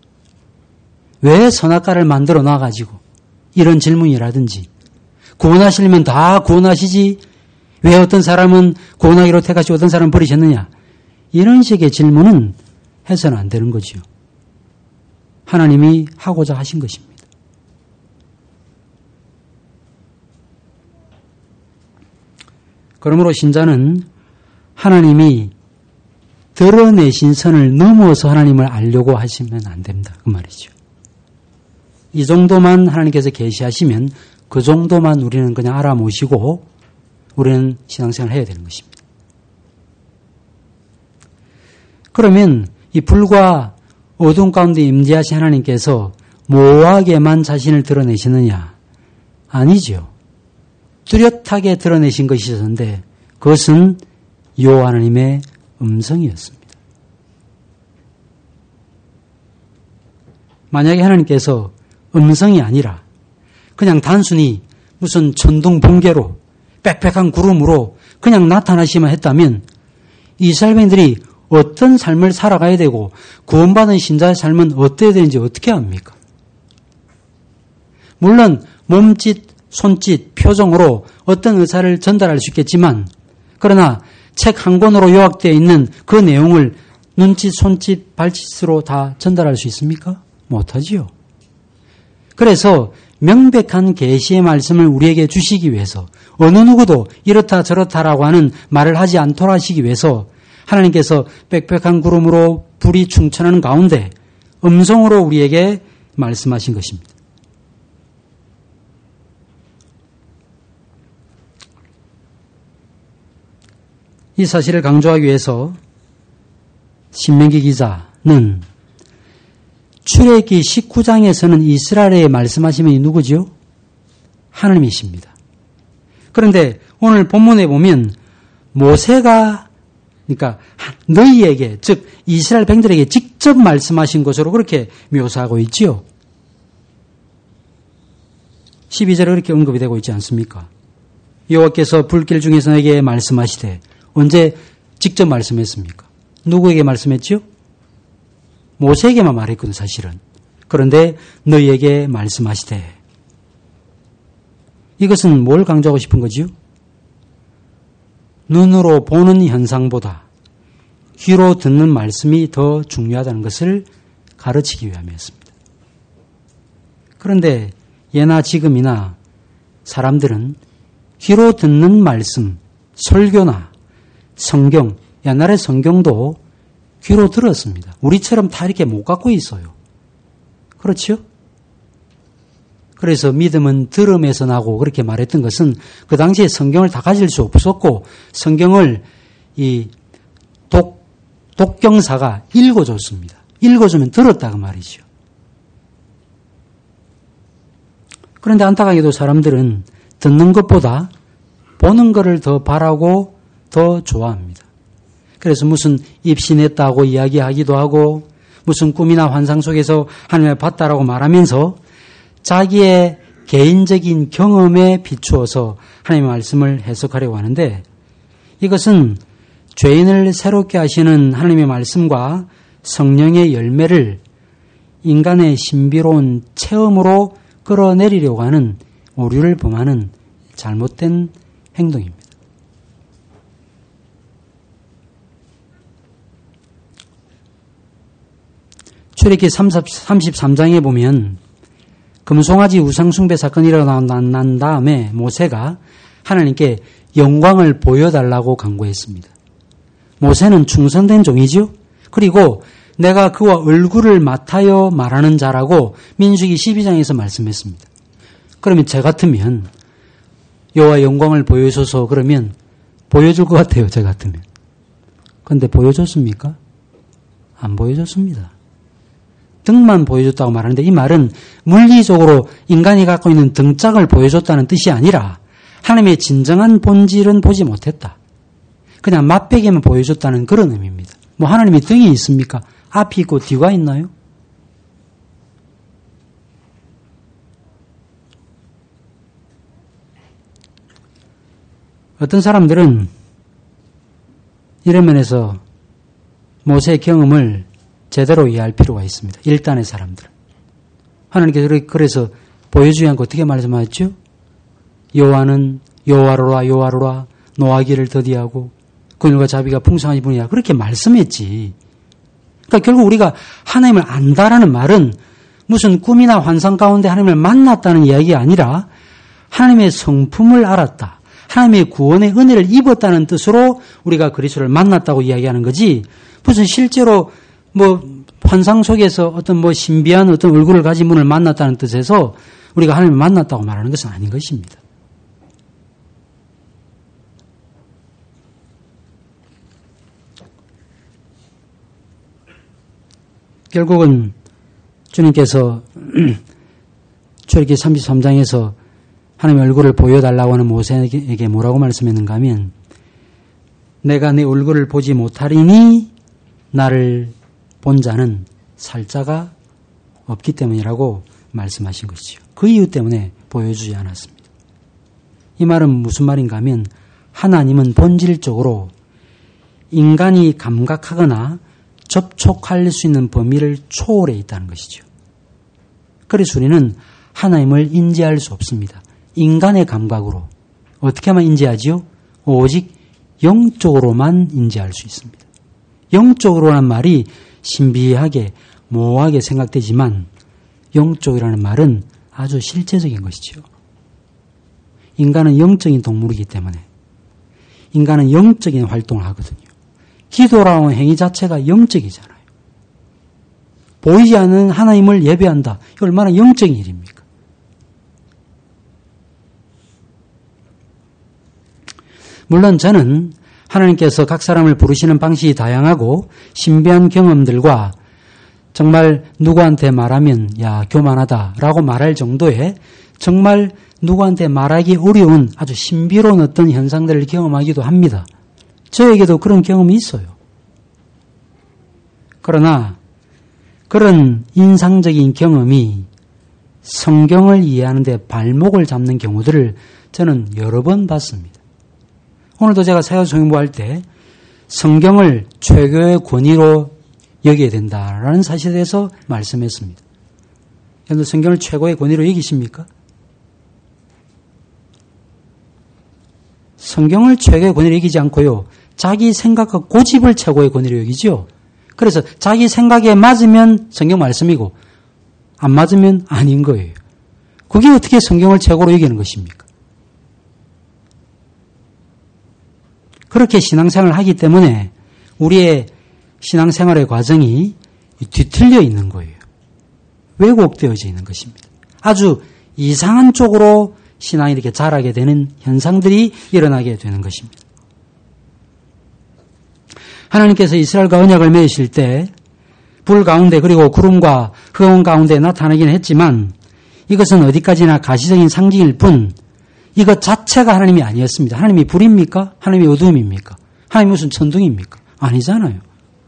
왜 선악과를 만들어 놔가지고 이런 질문이라든지 구원하시려면 다 구원하시지 왜 어떤 사람은 구원하기로 택하시고 어떤 사람은 버리셨느냐 이런 식의 질문은 해서는 안 되는 거죠. 하나님이 하고자 하신 것입니다. 그러므로 신자는 하나님이 드러내신 선을 넘어서 하나님을 알려고 하시면 안 됩니다. 그 말이죠. 이 정도만 하나님께서 계시하시면 그 정도만 우리는 그냥 알아모시고 우리는 신앙생활을 해야 되는 것입니다. 그러면 이 불과 어두운 가운데 임재하신 하나님께서 모호하게만 자신을 드러내시느냐? 아니죠. 뚜렷하게 드러내신 것이었는데 그것은 여호와 하나님의 음성이었습니다. 만약에 하나님께서 음성이 아니라 그냥 단순히 무슨 천둥 번개로 빽빽한 구름으로 그냥 나타나시만 했다면 이스라엘인들이 어떤 삶을 살아가야 되고 구원받은 신자의 삶은 어때야 되는지 어떻게 압니까? 물론 몸짓, 손짓, 표정으로 어떤 의사를 전달할 수 있겠지만 그러나 책 한 권으로 요약되어 있는 그 내용을 눈짓, 손짓, 발짓으로 다 전달할 수 있습니까? 못하지요. 그래서 명백한 계시의 말씀을 우리에게 주시기 위해서 어느 누구도 이렇다 저렇다라고 하는 말을 하지 않도록 하시기 위해서 하나님께서 빽빽한 구름으로 불이 충천하는 가운데 음성으로 우리에게 말씀하신 것입니다. 이 사실을 강조하기 위해서 신명기 기자는 출애굽기 십구 장에서는 이스라엘에 말씀하시면 누구죠? 하나님이십니다. 그런데 오늘 본문에 보면 모세가 그러니까 너희에게 즉 이스라엘 백성들에게 직접 말씀하신 것으로 그렇게 묘사하고 있지요. 십이 절에 그렇게 언급이 되고 있지 않습니까? 여호와께서 불길 중에서 너에게 말씀하시되 언제 직접 말씀했습니까? 누구에게 말씀했지요? 모세에게만 말했거든 사실은. 그런데 너희에게 말씀하시되 이것은 뭘 강조하고 싶은 거지요? 눈으로 보는 현상보다 귀로 듣는 말씀이 더 중요하다는 것을 가르치기 위함이었습니다. 그런데 예나 지금이나 사람들은 귀로 듣는 말씀, 설교나 성경, 옛날의 성경도 귀로 들었습니다. 우리처럼 다 이렇게 못 갖고 있어요. 그렇죠? 그래서 믿음은 들음에서 나고 그렇게 말했던 것은 그 당시에 성경을 다 가질 수 없었고 성경을 이 독, 독경사가 읽어줬습니다. 읽어주면 들었다고 말이죠. 그런데 안타깝게도 사람들은 듣는 것보다 보는 것을 더 바라고 더 좋아합니다. 그래서 무슨 입신했다고 이야기하기도 하고 무슨 꿈이나 환상 속에서 하나님을 봤다라고 말하면서 자기의 개인적인 경험에 비추어서 하나님의 말씀을 해석하려고 하는데 이것은 죄인을 새롭게 하시는 하나님의 말씀과 성령의 열매를 인간의 신비로운 체험으로 끌어내리려고 하는 오류를 범하는 잘못된 행동입니다. 출애굽기 삼십삼 장에 보면 금송아지 우상숭배 사건이 일어난 다음에 모세가 하나님께 영광을 보여달라고 간구했습니다. 모세는 충성된 종이죠. 그리고 내가 그와 얼굴을 맡아여 말하는 자라고 민수기 십이 장에서 말씀했습니다. 그러면 저 같으면 여호와의 영광을 보여줘서 그러면 보여줄 것 같아요. 저 같으면. 그런데 보여줬습니까? 안 보여줬습니다. 등만 보여줬다고 말하는데 이 말은 물리적으로 인간이 갖고 있는 등짝을 보여줬다는 뜻이 아니라 하나님의 진정한 본질은 보지 못했다. 그냥 맛배기만 보여줬다는 그런 의미입니다. 뭐 하나님의 등이 있습니까? 앞이 있고 뒤가 있나요? 어떤 사람들은 이런 면에서 모세의 경험을 제대로 이해할 필요가 있습니다. 일단의 사람들은. 하나님께서 그래서 보여주지 않고 어떻게 말씀하셨죠? 여호와는 여호와로라 여호와로라 노하기를 더디하고 그늘과 자비가 풍성하신 분이야. 그렇게 말씀했지. 그러니까 결국 우리가 하나님을 안다라는 말은 무슨 꿈이나 환상 가운데 하나님을 만났다는 이야기가 아니라 하나님의 성품을 알았다. 하나님의 구원의 은혜를 입었다는 뜻으로 우리가 그리스도를 만났다고 이야기하는 거지. 무슨 실제로 뭐 환상 속에서 어떤 뭐 신비한 어떤 얼굴을 가진 분을 만났다는 뜻에서 우리가 하나님을 만났다고 말하는 것은 아닌 것입니다. 결국은 주님께서 출애굽기 삼십삼 장에서 하나님의 얼굴을 보여달라고 하는 모세에게 뭐라고 말씀했는가 하면 내가 내 얼굴을 보지 못하리니 나를 본 자는 살 자가 없기 때문이라고 말씀하신 것이죠. 그 이유 때문에 보여주지 않았습니다. 이 말은 무슨 말인가 하면 하나님은 본질적으로 인간이 감각하거나 접촉할 수 있는 범위를 초월해 있다는 것이죠. 그래서 우리는 하나님을 인지할 수 없습니다. 인간의 감각으로. 어떻게 하면 인지하지요? 오직 영적으로만 인지할 수 있습니다. 영적으로라는 말이 신비하게 모호하게 생각되지만 영적이라는 말은 아주 실제적인 것이죠. 인간은 영적인 동물이기 때문에 인간은 영적인 활동을 하거든요. 기도라는 행위 자체가 영적이잖아요. 보이지 않는 하나님을 예배한다. 이거 얼마나 영적인 일입니까? 물론 저는 하나님께서 각 사람을 부르시는 방식이 다양하고 신비한 경험들과 정말 누구한테 말하면 야 교만하다라고 말할 정도의 정말 누구한테 말하기 어려운 아주 신비로운 어떤 현상들을 경험하기도 합니다. 저에게도 그런 경험이 있어요. 그러나 그런 인상적인 경험이 성경을 이해하는 데 발목을 잡는 경우들을 저는 여러 번 봤습니다. 오늘도 제가 사회성경부할 때 성경을 최고의 권위로 여겨야 된다라는 사실에 대해서 말씀했습니다. 여러분 성경을 최고의 권위로 여기십니까? 성경을 최고의 권위로 여기지 않고요. 자기 생각과 고집을 최고의 권위로 여기죠. 그래서 자기 생각에 맞으면 성경 말씀이고 안 맞으면 아닌 거예요. 그게 어떻게 성경을 최고로 여기는 것입니까? 그렇게 신앙생활을 하기 때문에 우리의 신앙생활의 과정이 뒤틀려 있는 거예요. 왜곡되어져 있는 것입니다. 아주 이상한 쪽으로 신앙이 이렇게 자라게 되는 현상들이 일어나게 되는 것입니다. 하나님께서 이스라엘과 언약을 맺으실 때 불 가운데 그리고 구름과 흑암 가운데 나타나긴 했지만 이것은 어디까지나 가시적인 상징일 뿐 이것 자체가 하나님이 아니었습니다. 하나님이 불입니까? 하나님이 어둠입니까? 하나님이 무슨 천둥입니까? 아니잖아요.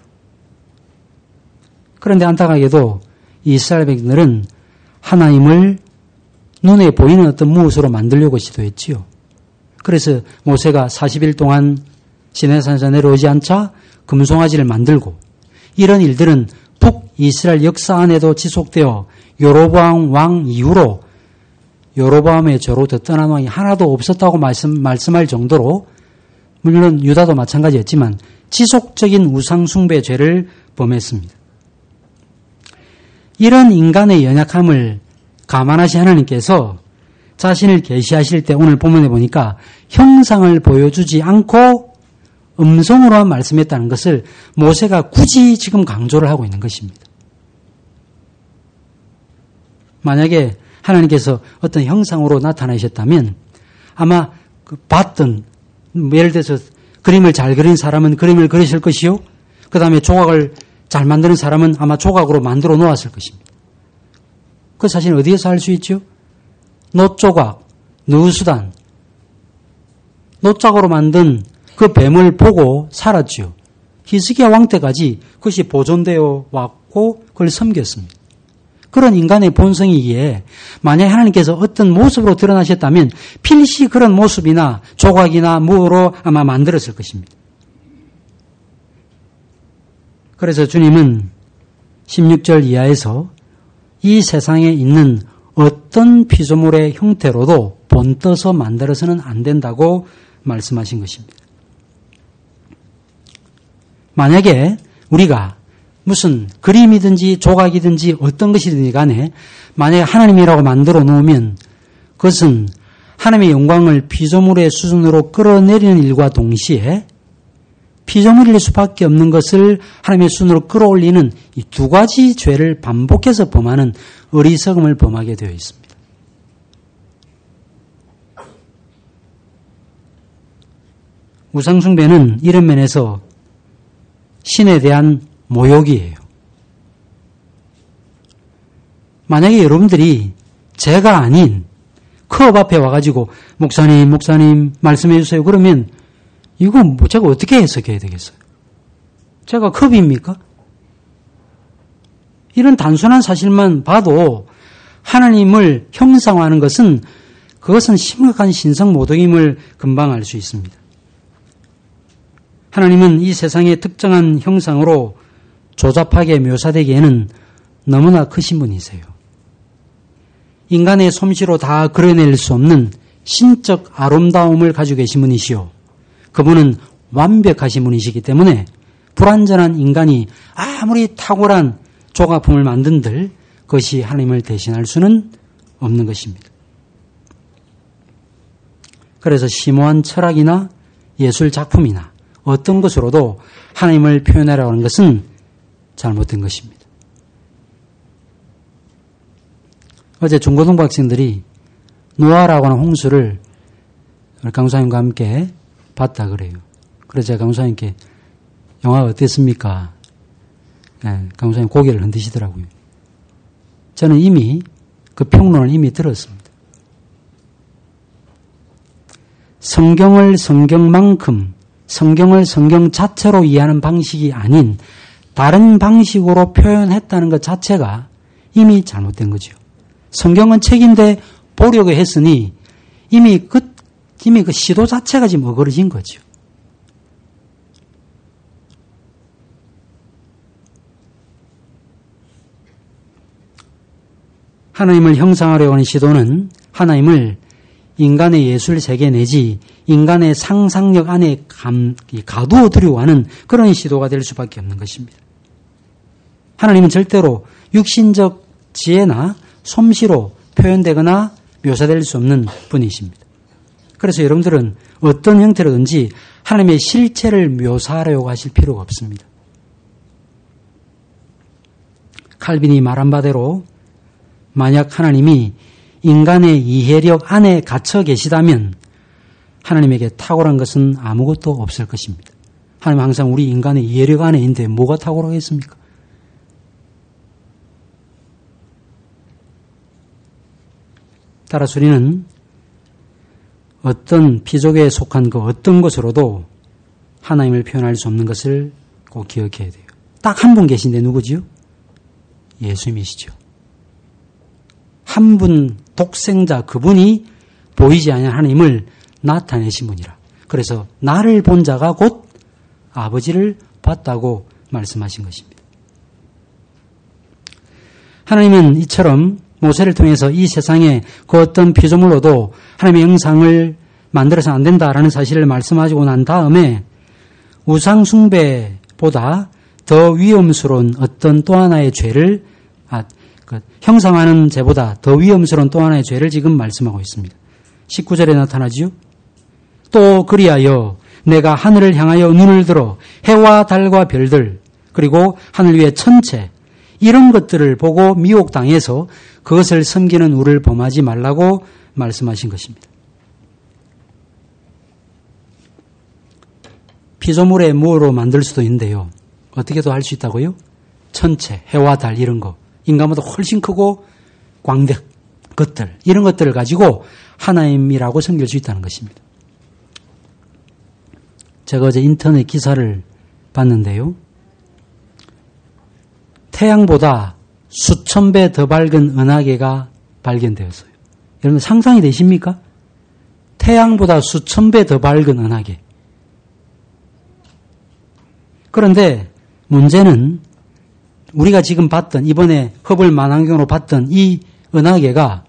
그런데 안타깝게도 이스라엘 백성들은 하나님을 눈에 보이는 어떤 무엇으로 만들려고 시도했지요. 그래서 모세가 사십 일 동안 시내산에서 내려오지 않자 금송아지를 만들고 이런 일들은 북이스라엘 역사 안에도 지속되어 여로보암 왕 이후로 여로보암의 죄로부터 떠난 왕이 하나도 없었다고 말씀, 말씀할 정도로 물론 유다도 마찬가지였지만 지속적인 우상숭배 죄를 범했습니다. 이런 인간의 연약함을 감안하신 하나님께서 자신을 계시하실 때 오늘 본문에 보니까 형상을 보여주지 않고 음성으로만 말씀했다는 것을 모세가 굳이 지금 강조를 하고 있는 것입니다. 만약에 하나님께서 어떤 형상으로 나타나셨다면 아마 그 봤던, 예를 들어서 그림을 잘 그린 사람은 그림을 그리실 것이요, 그 다음에 조각을 잘 만드는 사람은 아마 조각으로 만들어 놓았을 것입니다. 그 사실 어디에서 할 수 있죠? 놋조각, 누수단, 놋작으로 만든 그 뱀을 보고 살았죠. 히스기야 왕 때까지 그것이 보존되어 왔고 그걸 섬겼습니다. 그런 인간의 본성이기에 만약 하나님께서 어떤 모습으로 드러나셨다면 필시 그런 모습이나 조각이나 무로 아마 만들었을 것입니다. 그래서 주님은 십육 절 이하에서 이 세상에 있는 어떤 피조물의 형태로도 본떠서 만들어서는 안 된다고 말씀하신 것입니다. 만약에 우리가 무슨 그림이든지 조각이든지 어떤 것이든지 간에 만약에 하나님이라고 만들어 놓으면 그것은 하나님의 영광을 피조물의 수준으로 끌어내리는 일과 동시에 피조물일 수밖에 없는 것을 하나님의 수준으로 끌어올리는 이 두 가지 죄를 반복해서 범하는 어리석음을 범하게 되어 있습니다. 우상숭배는 이런 면에서 신에 대한 모욕이에요. 만약에 여러분들이 제가 아닌 클럽 앞에 와가지고 목사님, 목사님 말씀해 주세요. 그러면 이거 뭐 제가 어떻게 해석해야 되겠어요? 제가 컵입니까? 이런 단순한 사실만 봐도 하나님을 형상화하는 것은 그것은 심각한 신성 모독임을 금방 알 수 있습니다. 하나님은 이 세상의 특정한 형상으로 조잡하게 묘사되기에는 너무나 크신 분이세요. 인간의 솜씨로 다 그려낼 수 없는 신적 아름다움을 가지고 계신 분이시오. 그분은 완벽하신 분이시기 때문에 불완전한 인간이 아무리 탁월한 조각품을 만든들 그것이 하나님을 대신할 수는 없는 것입니다. 그래서 심오한 철학이나 예술 작품이나 어떤 것으로도 하나님을 표현하려고 하는 것은 잘못된 것입니다. 어제 중고등부 학생들이 노아라고 하는 홍수를 강사님과 함께 봤다 그래요. 그래서 제가 강사님께 영화가 어땠습니까? 네, 강사님 고개를 흔드시더라고요. 저는 이미 그 평론을 이미 들었습니다. 성경을 성경만큼 성경을 성경 자체로 이해하는 방식이 아닌 다른 방식으로 표현했다는 것 자체가 이미 잘못된 거죠. 성경은 책인데 보려고 했으니 이미 그, 이미 그 시도 자체가 지금 어그러진 거죠. 하나님을 형상화하려고 하는 시도는 하나님을 인간의 예술 세계 내지 인간의 상상력 안에 감, 가두어 두려고 하는 그런 시도가 될 수밖에 없는 것입니다. 하나님은 절대로 육신적 지혜나 솜씨로 표현되거나 묘사될 수 없는 분이십니다. 그래서 여러분들은 어떤 형태로든지 하나님의 실체를 묘사하려고 하실 필요가 없습니다. 칼빈이 말한 바대로 만약 하나님이 인간의 이해력 안에 갇혀 계시다면 하나님에게 탁월한 것은 아무것도 없을 것입니다. 하나님은 항상 우리 인간의 이해력 안에 있는데 뭐가 탁월하겠습니까? 따라서 우리는 어떤 피조계에 속한 그 어떤 것으로도 하나님을 표현할 수 없는 것을 꼭 기억해야 돼요. 딱 한 분 계신데 누구지요? 예수님이시죠. 한 분 독생자 그분이 보이지 않는 하나님을 나타내신 분이라. 그래서 나를 본 자가 곧 아버지를 봤다고 말씀하신 것입니다. 하나님은 이처럼 모세를 통해서 이 세상에 그 어떤 피조물로도 하나님의 형상을 만들어서는 안 된다라는 사실을 말씀하시고 난 다음에 우상 숭배보다 더 위험스러운 어떤 또 하나의 죄를 아, 그 형상하는 죄보다 더 위험스러운 또 하나의 죄를 지금 말씀하고 있습니다. 십구 절에 나타나지요. 또 그리하여 내가 하늘을 향하여 눈을 들어 해와 달과 별들 그리고 하늘 위의 천체 이런 것들을 보고 미혹당해서 그것을 섬기는 우를 범하지 말라고 말씀하신 것입니다. 피조물의 무어로 만들 수도 있는데요. 어떻게도 할 수 있다고요? 천체, 해와 달 이런 거. 인간보다 훨씬 크고 광대한 것들 이런 것들을 가지고 하나님이라고 섬길 수 있다는 것입니다. 제가 어제 인터넷 기사를 봤는데요. 태양보다 수천 배 더 밝은 은하계가 발견되었어요. 여러분 상상이 되십니까? 태양보다 수천 배 더 밝은 은하계. 그런데 문제는 우리가 지금 봤던 이번에 허블 망원경으로 봤던 이 은하계가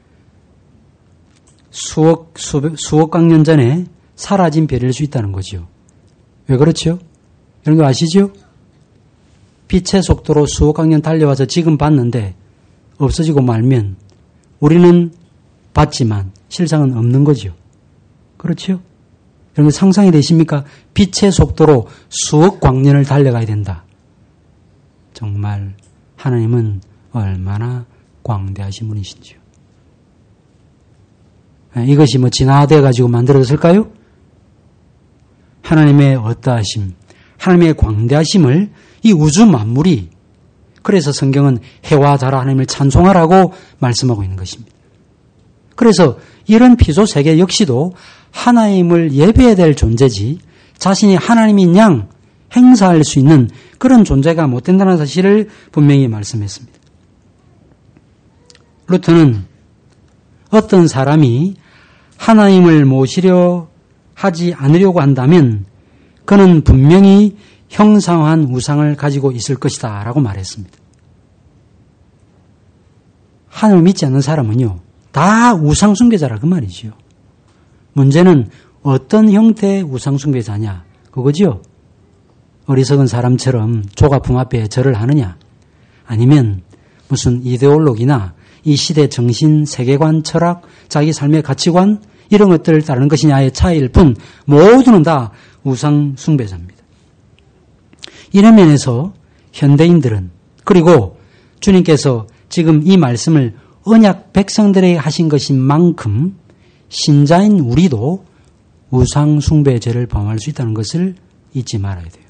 수억, 수백, 수억억 년 전에 사라진 별일 수 있다는 거죠. 왜 그렇죠? 이런 거 아시죠? 빛의 속도로 수억억 년 달려와서 지금 봤는데 없어지고 말면 우리는 봤지만 실상은 없는 거죠. 그렇죠? 여러분 상상이 되십니까? 빛의 속도로 수억 광년을 달려가야 된다. 정말 하나님은 얼마나 광대하신 분이신지요. 이것이 뭐 진화돼 가지고 만들어졌을까요? 하나님의 어떠하심, 하나님의 광대하심을 이 우주 만물이 그래서 성경은 해와 달 하나님을 찬송하라고 말씀하고 있는 것입니다. 그래서 이런 피조 세계 역시도 하나님을 예배해야 될 존재지 자신이 하나님인 양 행사할 수 있는 그런 존재가 못 된다는 사실을 분명히 말씀했습니다. 루터는 어떤 사람이 하나님을 모시려 하지 않으려고 한다면 그는 분명히 형상화한 우상을 가지고 있을 것이다 라고 말했습니다. 하나님을 믿지 않는 사람은요 다 우상 숭배자라 그 말이지요. 문제는 어떤 형태의 우상 숭배자냐 그거지요. 어리석은 사람처럼 조가품 앞에 절을 하느냐 아니면 무슨 이데올로기나 이 시대 정신, 세계관, 철학, 자기 삶의 가치관 이런 것들을 따르는 것이냐의 차이일 뿐 모두는 다 우상 숭배자입니다. 이런 면에서 현대인들은 그리고 주님께서 지금 이 말씀을 언약 백성들에게 하신 것인 만큼 신자인 우리도 우상 숭배 죄를 범할 수 있다는 것을 잊지 말아야 돼요.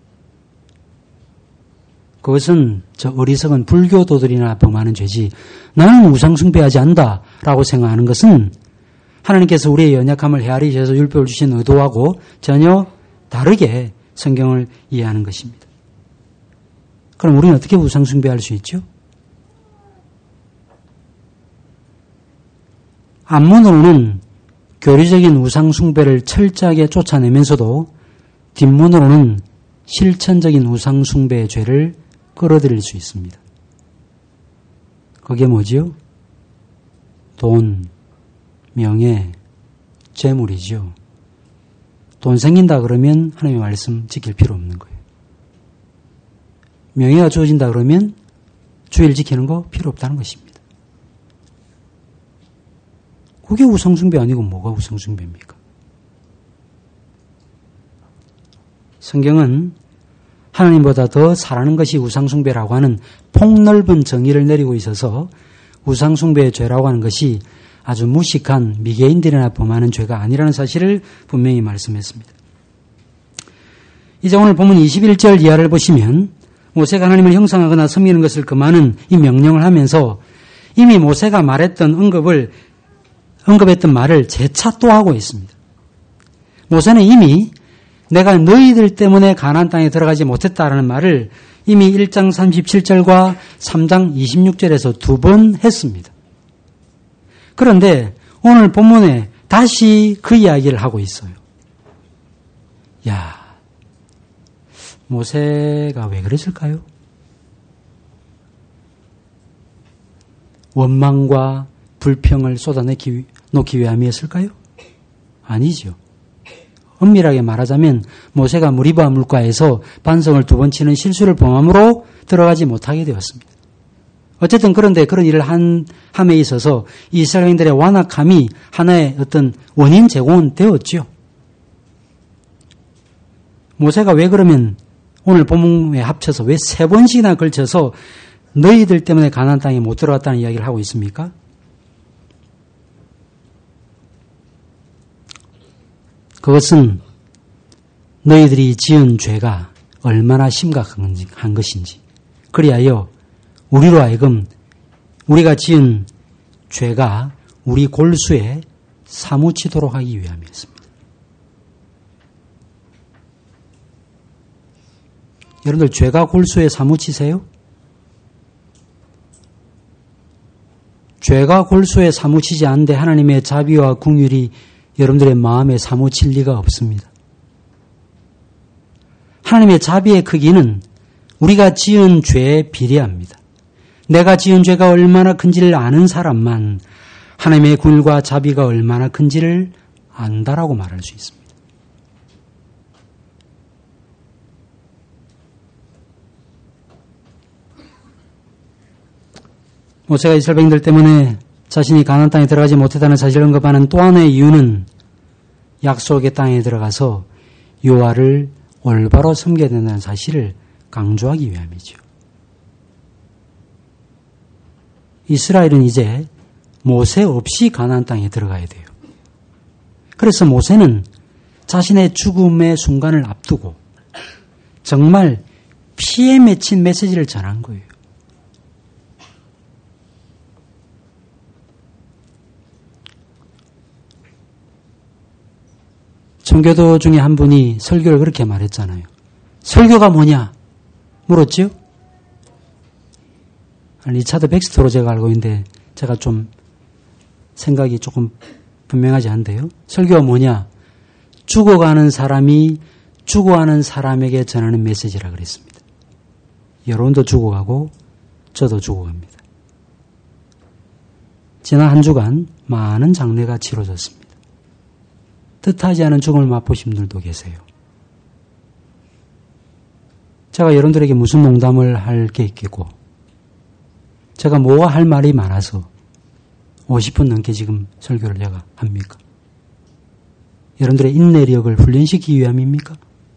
그것은 저 어리석은 불교도들이나 범하는 죄지 나는 우상 숭배하지 않는다라고 생각하는 것은 하나님께서 우리의 연약함을 헤아리셔서 율법을 주신 의도하고 전혀 다르게 성경을 이해하는 것입니다. 그럼 우리는 어떻게 우상 숭배할 수 있죠? 앞문으로는 교리적인 우상 숭배를 철저하게 쫓아내면서도 뒷문으로는 실천적인 우상 숭배의 죄를 끌어들일 수 있습니다. 그게 뭐지요? 돈, 명예, 재물이죠. 돈 생긴다 그러면 하나님의 말씀 지킬 필요 없는 거예요. 명예가 주어진다 그러면 주일 지키는 거 필요 없다는 것입니다. 그게 우상숭배 아니고 뭐가 우상숭배입니까? 성경은 하나님보다 더 잘하는 것이 우상숭배라고 하는 폭넓은 정의를 내리고 있어서 우상숭배의 죄라고 하는 것이 아주 무식한 미개인들이나 범하는 죄가 아니라는 사실을 분명히 말씀했습니다. 이제 오늘 본문 이십일 절 이하를 보시면 모세가 하나님을 형상하거나 섬기는 것을 금하는 이 명령을 하면서 이미 모세가 말했던 언급을 언급했던 말을 재차 또 하고 있습니다. 모세는 이미 내가 너희들 때문에 가나안 땅에 들어가지 못했다라는 말을 이미 일 장 삼십칠 절과 삼 장 이십육 절에서 두 번 했습니다. 그런데 오늘 본문에 다시 그 이야기를 하고 있어요. 야, 모세가 왜 그랬을까요? 원망과 불평을 쏟아내기 놓기 위함이었을까요? 아니죠. 엄밀하게 말하자면 모세가 무리바 물가에서 반성을 두 번 치는 실수를 범함으로 들어가지 못하게 되었습니다. 어쨌든 그런데 그런 일을 한, 함에 있어서 이스라엘인들의 완악함이 하나의 어떤 원인 제공은 되었죠. 모세가 왜 그러면 오늘 본문에 합쳐서 왜 세 번씩이나 걸쳐서 너희들 때문에 가나안 땅에 못 들어갔다는 이야기를 하고 있습니까? 그것은 너희들이 지은 죄가 얼마나 심각한 것인지, 그리하여 우리로 하여금 우리가 지은 죄가 우리 골수에 사무치도록 하기 위함이었습니다. 여러분들 죄가 골수에 사무치세요? 죄가 골수에 사무치지 않는데 하나님의 자비와 긍휼이 여러분들의 마음에 사무칠 리가 없습니다. 하나님의 자비의 크기는 우리가 지은 죄에 비례합니다. 내가 지은 죄가 얼마나 큰지를 아는 사람만 하나님의 긍휼과 자비가 얼마나 큰지를 안다라고 말할 수 있습니다. 모세가 이스라엘 백성들 때문에 자신이 가나안 땅에 들어가지 못했다는 사실을 언급하는 또 하나의 이유는 약속의 땅에 들어가서 여호와를 올바로 섬겨야 된다는 사실을 강조하기 위함이죠. 이스라엘은 이제 모세 없이 가나안 땅에 들어가야 돼요. 그래서 모세는 자신의 죽음의 순간을 앞두고 정말 피에 맺힌 메시지를 전한 거예요. 청교도 중에 한 분이 설교를 그렇게 말했잖아요. 설교가 뭐냐? 물었죠? 리차드 백스터로 제가 알고 있는데 제가 좀 생각이 조금 분명하지 않은데요. 설교가 뭐냐? 죽어가는 사람이 죽어가는 사람에게 전하는 메시지라 그랬습니다. 여러분도 죽어가고 저도 죽어갑니다. 지난 한 주간 많은 장례가 치러졌습니다. 뜻하지 않은 죽음을 맛보신 분들도 계세요. 제가 여러분들에게 무슨 농담을 할 게 있겠고, 제가 뭐가 할 말이 많아서 오십 분 넘게 지금 설교를 제가 합니까? 여러분들의 인내력을 훈련시키기 위함입니까?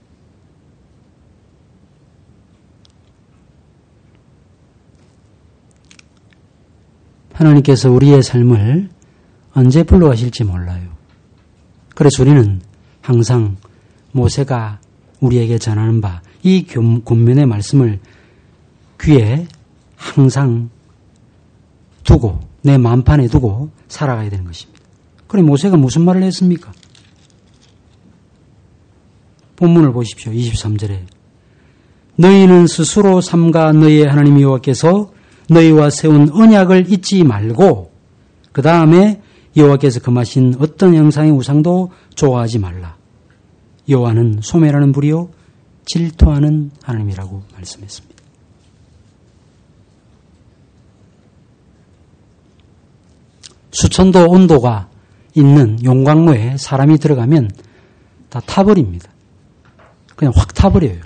하나님께서 우리의 삶을 언제 불러가실지 몰라요. 그래서 우리는 항상 모세가 우리에게 전하는 바, 이 권면의 말씀을 귀에 항상 두고, 내 마음판에 두고 살아가야 되는 것입니다. 그래, 모세가 무슨 말을 했습니까? 본문을 보십시오. 이십삼 절에. 너희는 스스로 삼가 너희의 하나님 여호와께서 너희와 세운 언약을 잊지 말고, 그 다음에 여호와께서 금하신 어떤 형상의 우상도 좋아하지 말라. 여호와는 소멸하는 불이요 질투하는 하나님이라고 말씀했습니다. 수천도 온도가 있는 용광로에 사람이 들어가면 다 타버립니다. 그냥 확 타버려요.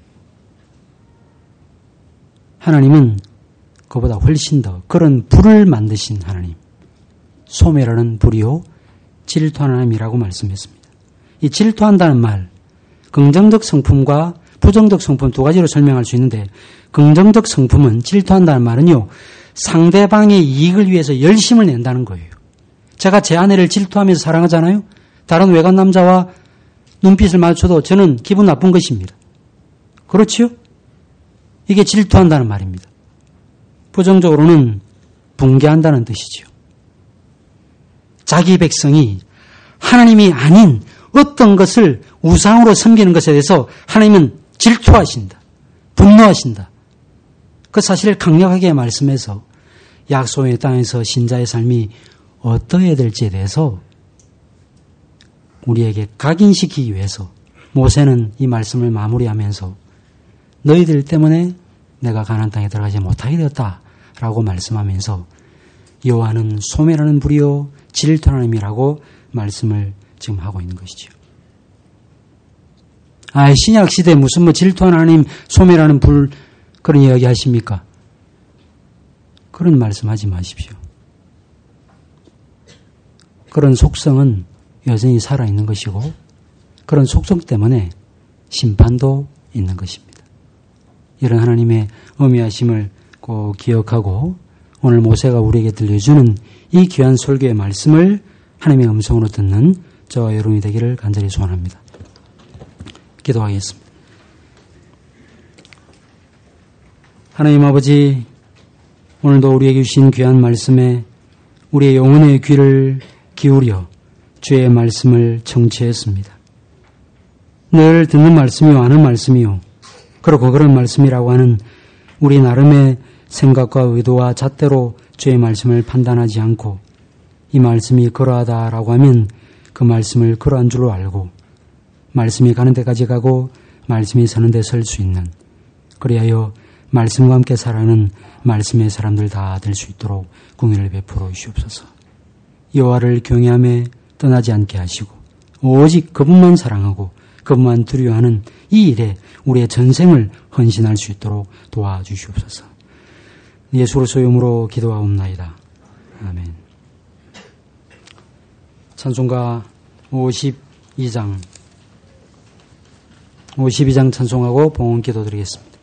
하나님은 그보다 훨씬 더 그런 불을 만드신 하나님, 소멸하는 불이요 질투하는 하나님이라고 말씀했습니다. 이 질투한다는 말, 긍정적 성품과 부정적 성품 두 가지로 설명할 수 있는데, 긍정적 성품은, 질투한다는 말은요, 상대방의 이익을 위해서 열심을 낸다는 거예요. 제가 제 아내를 질투하면서 사랑하잖아요. 다른 외간 남자와 눈빛을 마주쳐도 저는 기분 나쁜 것입니다. 그렇지요? 이게 질투한다는 말입니다. 부정적으로는 붕괴한다는 뜻이죠. 자기 백성이 하나님이 아닌 어떤 것을 우상으로 섬기는 것에 대해서 하나님은 질투하신다. 분노하신다. 그 사실을 강력하게 말씀해서 약속의 땅에서 신자의 삶이 어떠해야 될지에 대해서 우리에게 각인시키기 위해서 모세는 이 말씀을 마무리하면서 너희들 때문에 내가 가나안 땅에 들어가지 못하게 되었다라고 말씀하면서 여호와는 소멸하는 불이요 질투하는 하나님이라고 말씀을 지금 하고 있는 것이죠. 아, 신약 시대에 무슨 뭐 질투하는 하나님, 소멸하는 불 그런 이야기 하십니까? 그런 말씀하지 마십시오. 그런 속성은 여전히 살아있는 것이고 그런 속성 때문에 심판도 있는 것입니다. 이런 하나님의 어미하심을 꼭 기억하고 오늘 모세가 우리에게 들려주는 이 귀한 설교의 말씀을 하나님의 음성으로 듣는 저와 여러분이 되기를 간절히 소원합니다. 기도하겠습니다. 하나님 아버지, 오늘도 우리에게 주신 귀한 말씀에 우리의 영혼의 귀를 기울여 주의 말씀을 청취했습니다. 늘 듣는 말씀이요, 아는 말씀이요, 그렇고 그런 말씀이라고 하는 우리 나름의 생각과 의도와 잣대로 주의 말씀을 판단하지 않고 이 말씀이 그러하다라고 하면 그 말씀을 그러한 줄로 알고 말씀이 가는 데까지 가고 말씀이 서는 데 설 수 있는, 그리하여 말씀과 함께 살아가는 말씀의 사람들 다 될 수 있도록 공의를 베풀어 주시옵소서. 여호와를 경외하며 떠나지 않게 하시고 오직 그분만 사랑하고 그분만 두려워하는 이 일에 우리의 전생을 헌신할 수 있도록 도와주시옵소서. 예수 그리스도의 이름으로 기도하옵나이다. 아멘. 찬송가 오십이 장 오십이 장 찬송하고 봉헌 기도 드리겠습니다.